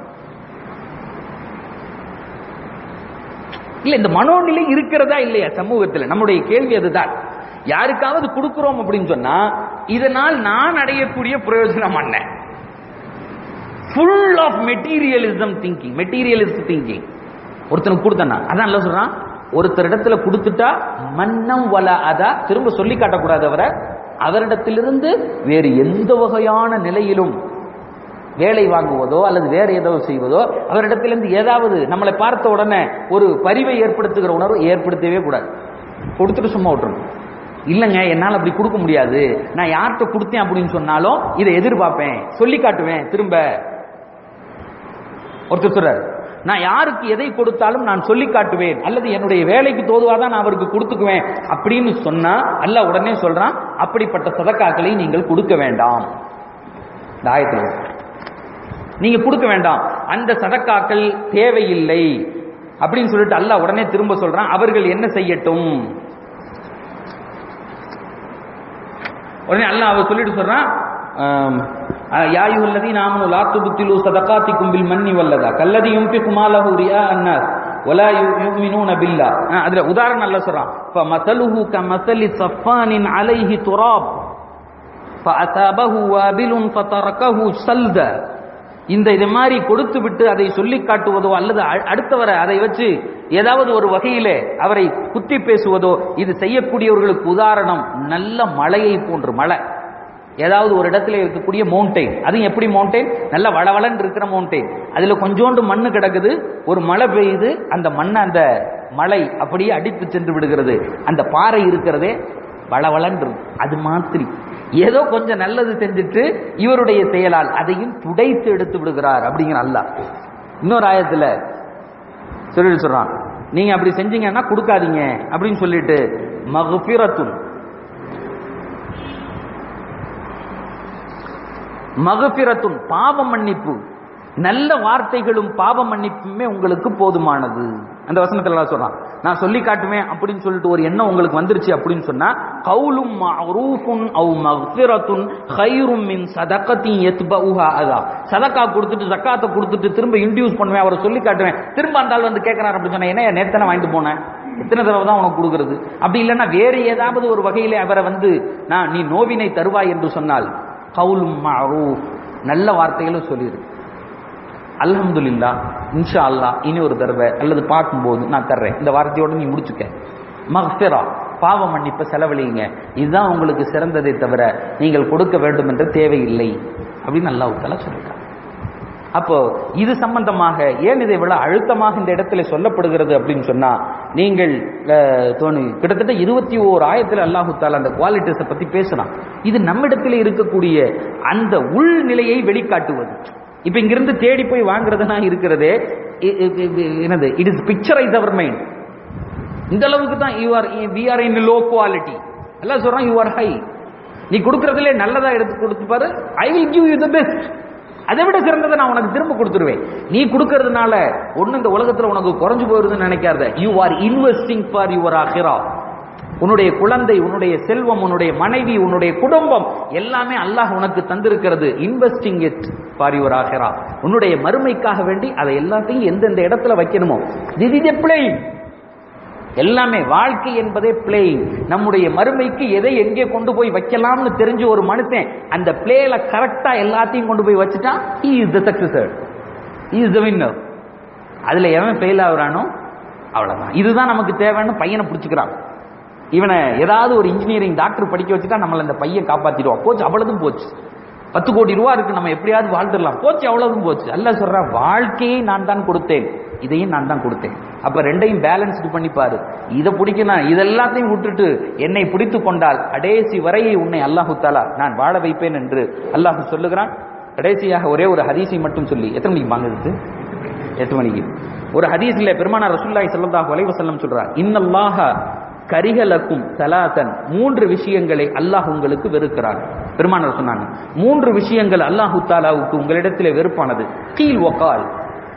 இல்ல இந்த மனோநிலை இருக்கிறதா இல்லையா சமூகத்தில்? நம்முடைய கேள்வி அதுதான். யாருக்காவது கொடுக்கிறோம் அப்படின்னு சொன்னா இதனால் நான் அடையக்கூடிய பிரயோஜனம் என்ன? Full of materialism thinking, materialist thinking. ஒருத்தனுக்கு கொடுத்தனா அதான் அல்ல சொல்றான், ஒருத்தர் இடத்துல கொடுத்துட்டா மன்னம் வல அதா திரும்ப சொல்லி காட்டக்கூடாது. அவரை அவரிடத்திலிருந்து வேறு எந்த வகையான நிலையிலும் வேலை வாங்குவதோ அல்லது வேற ஏதோ செய்வதோ அவரிடத்திலிருந்து ஏதாவது நம்மளை பார்த்த உடனே ஒரு பரிவை ஏற்படுத்துகிற உணர்வு ஏற்படுத்தவே கூடாது. கொடுத்துட்டு சும்மா விட்டுருணும். இல்லைங்க என்னால் அப்படி கொடுக்க முடியாது, நான் யார்கிட்ட கொடுத்தேன் அப்படின்னு சொன்னாலும் இதை எதிர்பார்ப்பேன், சொல்லி காட்டுவேன். திரும்ப ஒருத்தர் சொல்றாரு நான் யாருக்கு எதை கொடுத்தாலும் நான் சொல்லி காட்டுவேன் அல்லது என்னுடைய வேலைக்கு தோதுவாதான் நான் அவருக்கு கொடுத்துக்குவேன் அப்படின்னு சொன்னா அல்லாஹ் உடனே சொல்றான் அப்படிப்பட்ட சதக்காக்களை நீங்கள் கொடுக்க வேண்டாம். இந்த ஆயத்துல நீங்க கொடுக்க வேண்டாம், அந்த சதக்காக்கள் தேவையில்லை அப்படின்னு சொல்லிட்டு அல்லாஹ் உடனே திரும்ப சொல்றான் அவர்கள் என்ன செய்யட்டும். உடனே அல்லாஹ் அவர் சொல்லிட்டு சொல்றான் யா அய்யுஹல்லதீன ஆமனூ லா துப்திலூ ஸதகாத்திக்கும் பில் மன்னி வல்லதா கல்லதி யுன்ஃபிகு மாலஹு ரியா அன்னாஸ் வலா யுமினூன பில்லாஹ். அதுல உதாரணம் அல்லாஹ் சொல்றான், ஃபமஸலுஹு கமஸலி ஸஃபானின் அலைஹி துராப் ஃபஅஸாபஹு வாபிலுன் ஃபதரகஹு ஸல்தா. இந்த இது மாதிரி கொடுத்து விட்டு அதை சொல்லி காட்டுவதோ அல்லது அடுத்தவரை அதை வச்சு ஏதாவது ஒரு வகையிலே அவரை குத்தி பேசுவதோ இது செய்யக்கூடியவர்களுக்கு உதாரணம் நல்ல மலையை போன்று. மலை ஏதாவது ஒரு இடத்துல இருக்கக்கூடிய மவுண்டைன், அது எப்படி மவுண்டைன், நல்ல வளவளன்னு இருக்கிற மவுண்டைன், அதுல கொஞ்சோண்டு மண்ணு கிடக்குது, ஒரு மழை பெய்யுது, அந்த மண்ணை அந்த மலை அப்படியே அடித்து சென்று விடுகிறது, அந்த பாறை இருக்கிறதே வளவளன்று. அது மாதிரி ஏதோ கொஞ்சம் நல்லது செஞ்சுட்டு இவருடைய செயலால் அதையும் துடைத்து எடுத்து விடுகிறார் அப்படிங்கிற அல்லாஹ். இன்னொரு ஆயத்துல சொல்லி சொல்றான், நீங்க அப்படி செஞ்சீங்கன்னா கொடுக்காதீங்க அப்படின்னு சொல்லிட்டு மக்ஃபிரத்துன் மகபிரத்துன் பாவ மன்னிப்பு, நல்ல வார்த்தைகளும் பாவ மன்னிப்புமே உங்களுக்கு போதுமானது. அந்த வசனத்துல எல்லாம் சொல்றான், நான் சொல்லி காட்டுவேன் அப்படின்னு சொல்லிட்டு ஒரு எண்ணம் உங்களுக்கு வந்துருச்சு அப்படின்னு சொன்னா கௌலும் மஅரூஃபுன் அவ் மக்ஃபிரத்துன் கைரும் மின் ஸதகத்தின் யத்பஉஹா அதா. சதகா கொடுத்துட்டு ஜக்காத்தை கொடுத்துட்டு திரும்ப இன்டியூஸ் பண்ணுவேன், அவரை சொல்லி காட்டுவேன், திரும்ப அந்த ஆள் வந்து கேட்கறாரு அப்படின்னு சொன்னா என்ன நேத்தனை வாங்கிட்டு போனேன், எத்தனை தடவை தான் உனக்கு கொடுக்கறது, அப்படி இல்லைன்னா வேறு ஏதாவது ஒரு வகையிலே அவரை வந்து நான் நீ நோவினை தருவாய் என்று சொன்னால் கவுலும் மஅரூஃப் நல்ல வார்த்தைகளும் சொல்லிடு, அல்ஹம்துலில்லாஹ் இன்ஷா அல்லாஹ் இனி ஒரு தடவை அல்லது பார்க்கும்போது நான் தர்றேன், இந்த வார்த்தையோடு நீ முடிச்சுக்க. மக்ஃபிரா பாவ மன்னிப்பை செலவழிங்க, இதுதான் உங்களுக்கு சிறந்ததை தவிர நீங்கள் கொடுக்க வேண்டும் என்ற தேவையில்லை அப்படின்னு அல்லாஹ் தஆலா சொல்லிட்டார். அப்போ இது சம்பந்தமாக ஏன் இதை விட அழுத்தமாக இந்த இடத்துல சொல்லப்படுகிறது அப்படின்னு சொன்னா, நீங்கள் தோணி கிட்டத்தட்ட இருபத்தி ஓர் ஆயத்தில் அல்லாஹு தஆலா அந்த குவாலிட்டிஸை பத்தி பேசுறான். இது நம்மிடத்தில் இருக்கக்கூடிய அந்த உள்நிலையை வெளிக்காட்டுவது. இப்ப இங்கிருந்து தேடி போய் வாங்குறதுனா இருக்கிறதே என்னது, it is picturise our mind. இந்த அளவுக்கு தான் you are we are in low quality. அல்லாஹ் சொல்றான் யூ ஆர் ஹை, நீ கொடுக்கறதுல நல்லதா எடுத்து கொடுத்து பாரு, I will give you the best, அதை விட சிறந்ததை நான் உனக்கு திரும்ப கொடுத்துருவேன். நீ கொடுக்கறதுனால ஒண்ணு இந்த உலகத்துல உனக்கு குறைஞ்சு போயிருதுன்னு நினைக்காத. You are investing for your ஆஹிரா. உன்னுடைய குழந்தை, உன்னுடைய செல்வம், உன்னுடைய மனைவி, உன்னுடைய குடும்பம் எல்லாமே அல்லாஹ் உனக்கு தந்திருக்கிறது. இன்வெஸ்டிங் இட் ஃபார் யுவர் ஆஹிரா. உன்னுடைய மறுமைக்காக வேண்டி அதை எல்லாத்தையும் எந்தெந்த இடத்துல வைக்கணுமோ. This is a blessing. எல்லாமே வாழ்க்கை என்பதே பிளேயிங். நம்முடைய மறுமைக்கு எதை எங்கே கொண்டு போய் வைக்கலாம்னு தெரிஞ்சு ஒரு மனுஷன் அந்த பிளேல கரெக்டா எல்லாத்தையும் கொண்டு போய் வச்சுட்டா he is the successor, he is the winner. அதுல எவன் ஃபெயில் ஆகுறானோ அவ்வளவுதான். இதுதான் நமக்கு தேவைன்னு பையனை பிடிச்சுக்கிறான். இவனை ஏதாவது ஒரு இன்ஜினியரிங் டாக்டர் படிக்க வச்சுட்டா நம்மள அந்த பையன் காப்பாத்திடுவான். போச்சு, அவ்வளவுதான் போச்சு. பத்து கோடி ரூபா இருக்கு, நம்ம எப்படியாவது வாழ்ந்துடலாம், போச்சு, அவ்வளவுதான் போச்சு. அல்லாஹ் சொல்றான் வாழ்க்கையை நான் தான் கொடுத்தேன், இதையும் நான் தான் கொடுத்தேன். அப்ப ரெண்டையும் பேலன்ஸ் பண்ணிப்பாரு. இதை பிடிக்கணும், இதெல்லாத்தையும் விட்டுட்டு என்னை பிடித்து கொண்டால் கடைசி வரையை உன்னை அல்லாஹு தஆலா நான் வாழ வைப்பேன் என்று அல்லாஹ் சொல்லுகிறான். கடைசியாக ஒரே ஒரு ஹதீஸை மட்டும் சொல்லி, எத்தனை மணிக்கு வாங்குறது, எட்டு மணிக்கு ஒரு ஹதீஸ்ல பெருமானார் ரசூலுல்லாஹி ஸல்லல்லாஹு அலைஹி வஸல்லம் சொல்றார், இன்னல்லாஹ கரிஹலக்கும் ஸலாத்தன், மூன்று விஷயங்களை அல்லாஹ் உங்களுக்கு வெறுக்கிறான். பெருமானார் சொன்னாங்க, மூன்று விஷயங்கள் அல்லாஹு தஆலாவுக்கு உங்களிடத்திலே வெறுப்பானது. கீல் வகால்.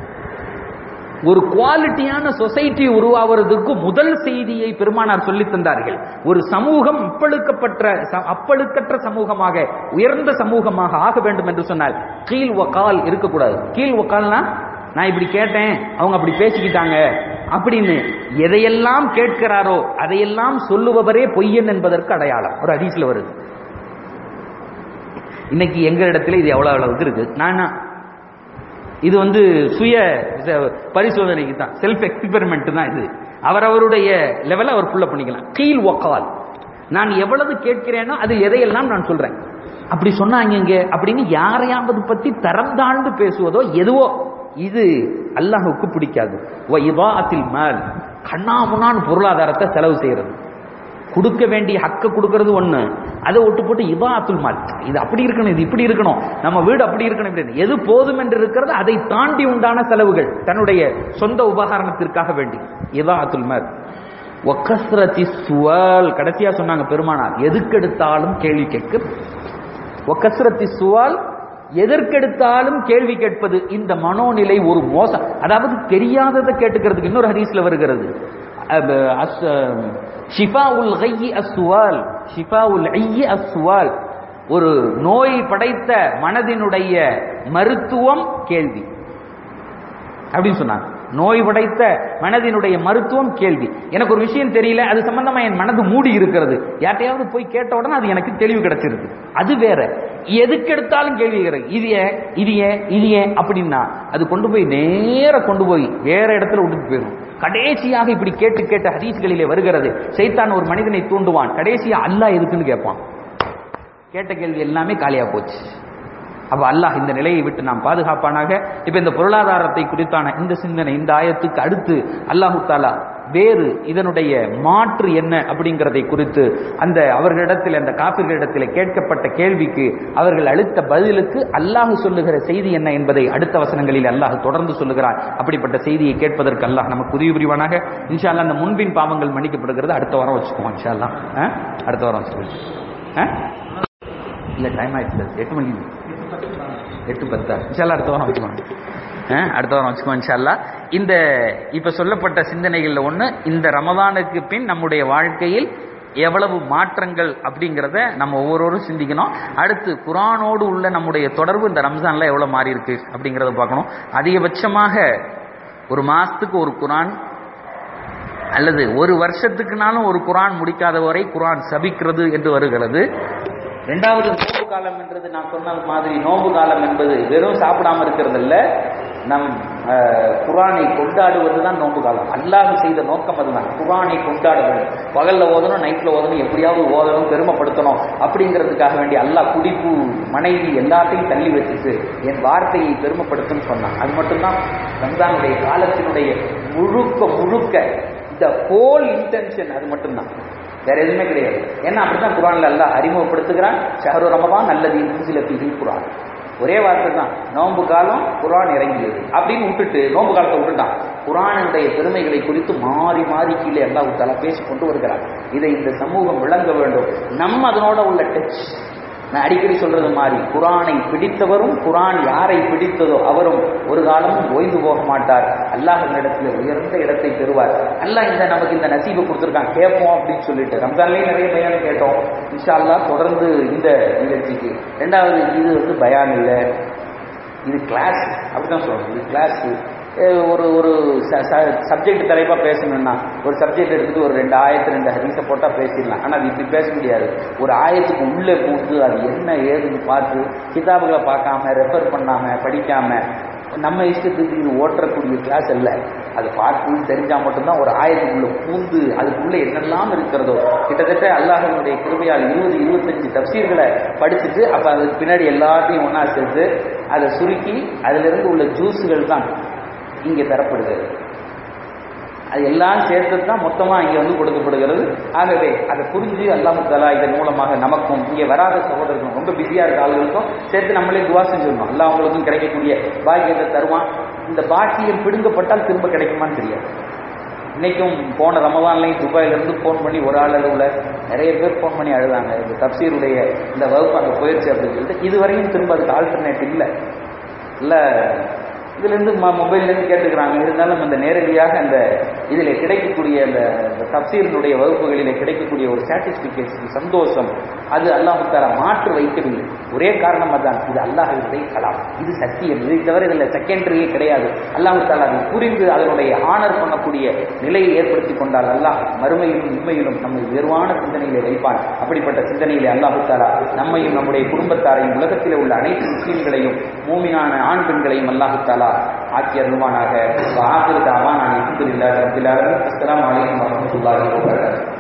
ஒரு குவாலிட்டியான சொசைட்டி உருவாவதற்கு முதல் செய்தியை பெருமானார் சொல்லி தந்தார்கள். ஒரு சமூகம் அப்பழுக்கப்பட்ட அப்பழுக்கற்ற சமூகமாக, உயர்ந்த சமூகமாக ஆக வேண்டும் என்று சொன்னால் கீழ் வகால் இருக்கக்கூடாது. கீழ் வகால்னா நான் இப்படி கேட்டேன், அவங்க அப்படி பேசிக்கிட்டாங்க அப்படின்னு எதையெல்லாம் கேட்கிறாரோ அதையெல்லாம் சொல்லுபவரே பொய்யன் என்பதற்கு அடையாளம். ஒரு ஹதீஸ்ல வருது. இன்னைக்கு எங்க இடத்துல இது எவ்வளவு அளவுக்கு இருக்கு, நான் இது வந்து சுய பரிசோதனைக்கு தான், செல்ஃப் எக்ஸ்பெரிமெண்ட் தான் இது. அவரவருடைய லெவல அவர் ஃபுல்லா பண்ணிக்கலாம். கீழ் வகால், நான் எவ்வளவு கேட்கிறேனோ அது எதையெல்லாம் நான் சொல்றேன். அப்படி சொன்னாங்க இங்க அப்படின்னு யாரையாவது பத்தி தரம் தாழ்ந்து பேசுவதோ எதுவோ இது அல்லாஹுக்கு பிடிக்காது. கண்ணாமுன்னான் பொருளாதாரத்தை செலவு செய்யறது, கொடுக்க வேண்டிய ஹக்க கொடுக்கறது ஒண்ணு, அதை ஒட்டு போட்டு இபாத்துல் மால், இது அப்படி இருக்கணும், இது இப்படி இருக்கணும், நம்ம வீடு அப்படி இருக்கணும், இப்படி எது போதும் என்று இருக்கிறது அதை தாண்டி உண்டான செலவுகள் தன்னுடைய சொந்த உபகாரணத்திற்காக வேண்டி இபாத்துல் மால். ஒக்கஸ்ரதி சுவால், கடைசியா சொன்னாங்க பெருமானார், எதுக்கெடுத்தாலும் கேள்வி கேட்க. ஒக்கஸ்ரதி சுவால், எதற்கெடுத்தாலும் கேள்வி கேட்பது. இந்த மனோநிலை ஒரு மோசம், அதாவது தெரியாததை கேட்டுக்கிறதுக்கு. இன்னொரு ஹதீஸ்ல வருகிறது, ஷிஃபாஉல் கையி அஸ்ஸுவால், ஷிஃபாஉல் ஐயி அஸ்ஸுவால், ஒரு நோய் படைத்த மனதினுடைய மருத்துவம் கேள்வி அப்படின்னு சொன்னாங்க. நோய் படைத்த மனதினுடைய மருத்துவம் கேள்வி. எனக்கு ஒரு விஷயம் தெரியல, அது சம்பந்தமா என் மனது மூடி இருக்கிறது, யார்ட்டையாவது போய் கேட்ட உடனே அது எனக்கு தெளிவு கிடைச்சிருக்கு. அது வேற. எதுக்கு எடுத்தாலும் கேள்வி கேட்க, இது ஏன் இது ஏன் இது ஏன் அப்படின்னா அது கொண்டு போய் நேர கொண்டு போய் வேற இடத்துல விட்டுட்டு போயிடும். கடைசியாக இப்படி கேட்டு கேட்ட ஹதீஸ்களிலே வருகிறது, சைத்தான் ஒரு மனிதனை தூண்டுவான், கடைசியா அல்லாஹ் எதுக்குன்னு கேட்பான். கேட்ட கேள்வி எல்லாமே காலியா போச்சு. அப்ப அல்லாஹ் இந்த நிலையை விட்டு நாம் பாதுகாப்பானாக. இப்ப இந்த பொருளாதாரத்தை குறித்தான இந்த சிந்தனை, இந்த ஆயத்துக்கு அடுத்து அல்லாஹு தாலா வேறு இதனுடைய மாற்று என்ன அப்படிங்கிறதை குறித்து அந்த அவர்களிடத்தில், அந்த காபிர்களிடத்தில் கேட்கப்பட்ட கேள்விக்கு அவர்கள் அளித்த பதிலுக்கு அல்லாஹ் சொல்லுகிற செய்தி என்ன என்பதை அடுத்த வசனங்களில் அல்லாஹ் தொடர்ந்து சொல்லுகிறார். அப்படிப்பட்ட செய்தியை கேட்பதற்கு அல்லாஹ் நமக்கு உதவி புரிவானாக. இன்ஷா அல்லாஹ் அந்த முன்பின் பாவங்கள் மன்னிக்கப்படுகிறது. அடுத்த வாரம் வச்சுக்குவோம் இன்ஷா அல்லாஹ். அடுத்த வாரம் வச்சுக்குவோம். இல்ல டைம் ஆயிடுச்சு, எட்டு மணிக்கு எட்டு பத்தா இன்ஷால்லா அடுத்த வாரம் வச்சுக்கோங்க. அடுத்த வாரம் வச்சுக்கோங்க இன்ஷால்லா. இந்த இப்ப சொல்லப்பட்ட சிந்தனைகள்ல ஒண்ணு, இந்த ரமதானுக்கு பின் நம்முடைய வாழ்க்கையில் எவ்வளவு மாற்றங்கள் அப்படிங்கிறத நம்ம ஒவ்வொருவரும் சிந்திக்கணும். அடுத்து குர்ஆனோடு உள்ள நம்முடைய தொடர்பு இந்த ரம்ஜான்ல எவ்வளவு மாறி இருக்கு அப்படிங்கறத பார்க்கணும். அதிகபட்சமாக ஒரு மாசத்துக்கு ஒரு குர்ஆன் அல்லது ஒரு வருஷத்துக்குனாலும் ஒரு குர்ஆன் முடிக்காத வரை குர்ஆன் சபிக்கிறது என்று வருகிறது. இரண்டாவது நோன்பு காலம் என்றது நான் சொன்ன மாதிரி, நோன்பு காலம் என்பது வெறும் சாப்பிடாம இருக்கிறது இல்ல, நம் குர்ஆனை கொண்டாடுவது தான் நோன்பு காலம். அல்லாஹ் செய்த நோக்கம் அதுதான், குர்ஆனை கொண்டாடுவது. பகல்ல ஓதணும், நைட்ல ஓதணும், எப்படியாவது ஓதணும், பெருமைப்படுத்தணும் அப்படிங்கிறதுக்காக வேண்டி அல்லாஹ் குடிப்பு, மனைவி எல்லாத்தையும் தள்ளி வச்சுட்டு என் வார்த்தையை பெருமைப்படுத்தும் சொன்னான். அது மட்டும்தான் ரம்ஜானுடைய காலத்தினுடைய முழுக்க முழுக்க இந்த ஹோல் இன்டென்ஷன். அது மட்டும்தான், வேற எதுவுமே கிடையாது. ஏன்னா அப்படித்தான் குர்ஆன்ல அல்லாஹ் அறிமுகப்படுத்துகிறான். ஷஹ்ரு ரமதான் அல்லதி உன்சில ஃபீஹில் குர்ஆன். ஒரே வார்த்தை தான், நோன்பு காலம் குர்ஆன் இறங்கியது அப்படின்னு விட்டுட்டு நோன்பு காலத்தை விட்டுட்டான். குர்ஆனுடைய பெருமைகளை குறித்து மாறி மாறி கீழே அல்லாஹ் தஆலா பேசிக் கொண்டு வருகிறார். இதை இந்த சமூகம் விளங்க வேண்டும். நம்ம அதனோட உள்ள டச், நான் அடிக்கடி சொல்றது மாதிரி, குர்ஆனை பிடித்தவரும் குர்ஆன் யாரை பிடித்ததோ அவரும் ஒரு காலமும் ஓய்ந்து போக மாட்டார். அல்லாஹ்விடத்தில் உயர்ந்த இடத்தை பெறுவார். அல்லாஹ் இந்த நமக்கு இந்த நசீபை கொடுத்துருக்கான், கேட்போம் அப்படின்னு சொல்லிட்டு ரம்ஜான்லயும் நிறைய பயான் கேட்டோம். இன்ஷா அல்லாஹ் தொடர்ந்து இந்த நிகழ்ச்சிக்கு. ரெண்டாவது, இது வந்து பயான் இல்லை, இது கிளாஸ். அப்படிதான் சொல்லணும், இது கிளாஸ். ஒரு ஒரு சப்ஜெக்ட் தலைப்பா பேசணும்னா ஒரு சப்ஜெக்ட் எடுத்துட்டு ஒரு ரெண்டு ஆயிரத்து ரெண்டு ஹதீஸை போட்டா பேசிடலாம். ஆனா அது இப்படி பேச முடியாது. ஒரு ஆயத்துக்கு உள்ளே போட்டு அது என்ன ஏதுன்னு பார்த்து கிதாபுகளை பார்க்காம, ரெஃபர் பண்ணாம, படிக்காம நம்ம இஷ்டத்துக்கு இது ஓட்டக்கூடிய கிளாஸ் இல்லை. அது பார்த்து தெரிஞ்சா மட்டும்தான் ஒரு ஆயத்துக்குள்ள பூந்து அதுக்குள்ள என்னெல்லாம் இருக்கிறதோ. கிட்டத்தட்ட அல்லாஹ்வினுடைய கிருபையால் இருபது இருபத்தஞ்சு தஃசீர்களை படிச்சுட்டு அப்ப அதுக்கு பின்னாடி எல்லாத்தையும் ஒன்னா சேர்த்து அதை சுருக்கி அதுல இருந்து உள்ள ஜூஸுகள் தான் இங்கே தரப்படுகிறது. அது எல்லாம் சேர்த்து தான் மொத்தமா இங்க வந்து கொடுக்கப்படுகிறது. ஆகவே அதை புரிஞ்சு அல்லாஹ் தஆலா இதன் மூலமாக நமக்கும் இங்கே வராத சகோதரர்களும் ரொம்ப பிஸியா இருக்க ஆளுகளுக்கும் சேர்த்து நம்மளே துவா செஞ்சிடணும். அல்லாஹ் அவங்களுக்கும் கிடைக்கக்கூடிய பாக்கியத்தை தருவான். இந்த பாக்கியம் பிடுங்கப்பட்டால் திரும்ப கிடைக்குமான்னு தெரியாது. இன்னைக்கும் போன ரமதான்லையும் துபாயிலிருந்து ஃபோன் பண்ணி ஒரு ஆள் அளவுல நிறைய பேர் ஃபோன் பண்ணி அழுதாங்க, இந்த தப்சீருடைய இந்த வகுப்பு அங்கே போயிடுச்சு அப்படின்னு சொல்லிட்டு. இதுவரையும் திரும்ப அதுக்கு ஆல்டர்னேட் இல்லை இல்லை இதுலேருந்து மொபைல்லேருந்து கேட்டுக்கிறாங்க. இருந்தாலும் அந்த நேரடியாக அந்த இதில் கிடைக்கக்கூடிய அந்த தப்சீரினுடைய வகுப்புகளில் கிடைக்கக்கூடிய ஒரு சாட்டிஸ்பிகேஷன், சந்தோஷம், அது அல்லாஹ் தஆலா மாற்று வைக்கவில்லை. ஒரே காரணமாக தான், இது அல்லாஹ்வுடைய கலாம், இது சத்தியம். இதை தவிர இதில் செகண்டரியே கிடையாது. அல்லாஹ் தஆலா அதை புரிந்து அதனுடைய ஆனர் பண்ணக்கூடிய நிலையை ஏற்படுத்தி கொண்டால் அல்லாஹ் மறுமையிலும் உண்மையிலும் நம்மை உயர்வான சிந்தனையிலே வைப்பான். அப்படிப்பட்ட சிந்தனையிலே அல்லாஹ் தஆலா நம்மையும் நம்முடைய குடும்பத்தாரையும் உலகத்தில் உள்ள அனைத்து முஸ்லிம்களையும் மூமினான ஆண் பெண்களையும் அல்லாஹ் தஆலா ஆக்கி அருள்வானாக. ஆகிரு தாவானா அல்ஹம்துலில்லாஹி ரப்பில் ஆலமீன். அஸ்ஸலாமு அலைக்கும் வரஹ்மத்துல்லாஹி வபரகாத்துஹு.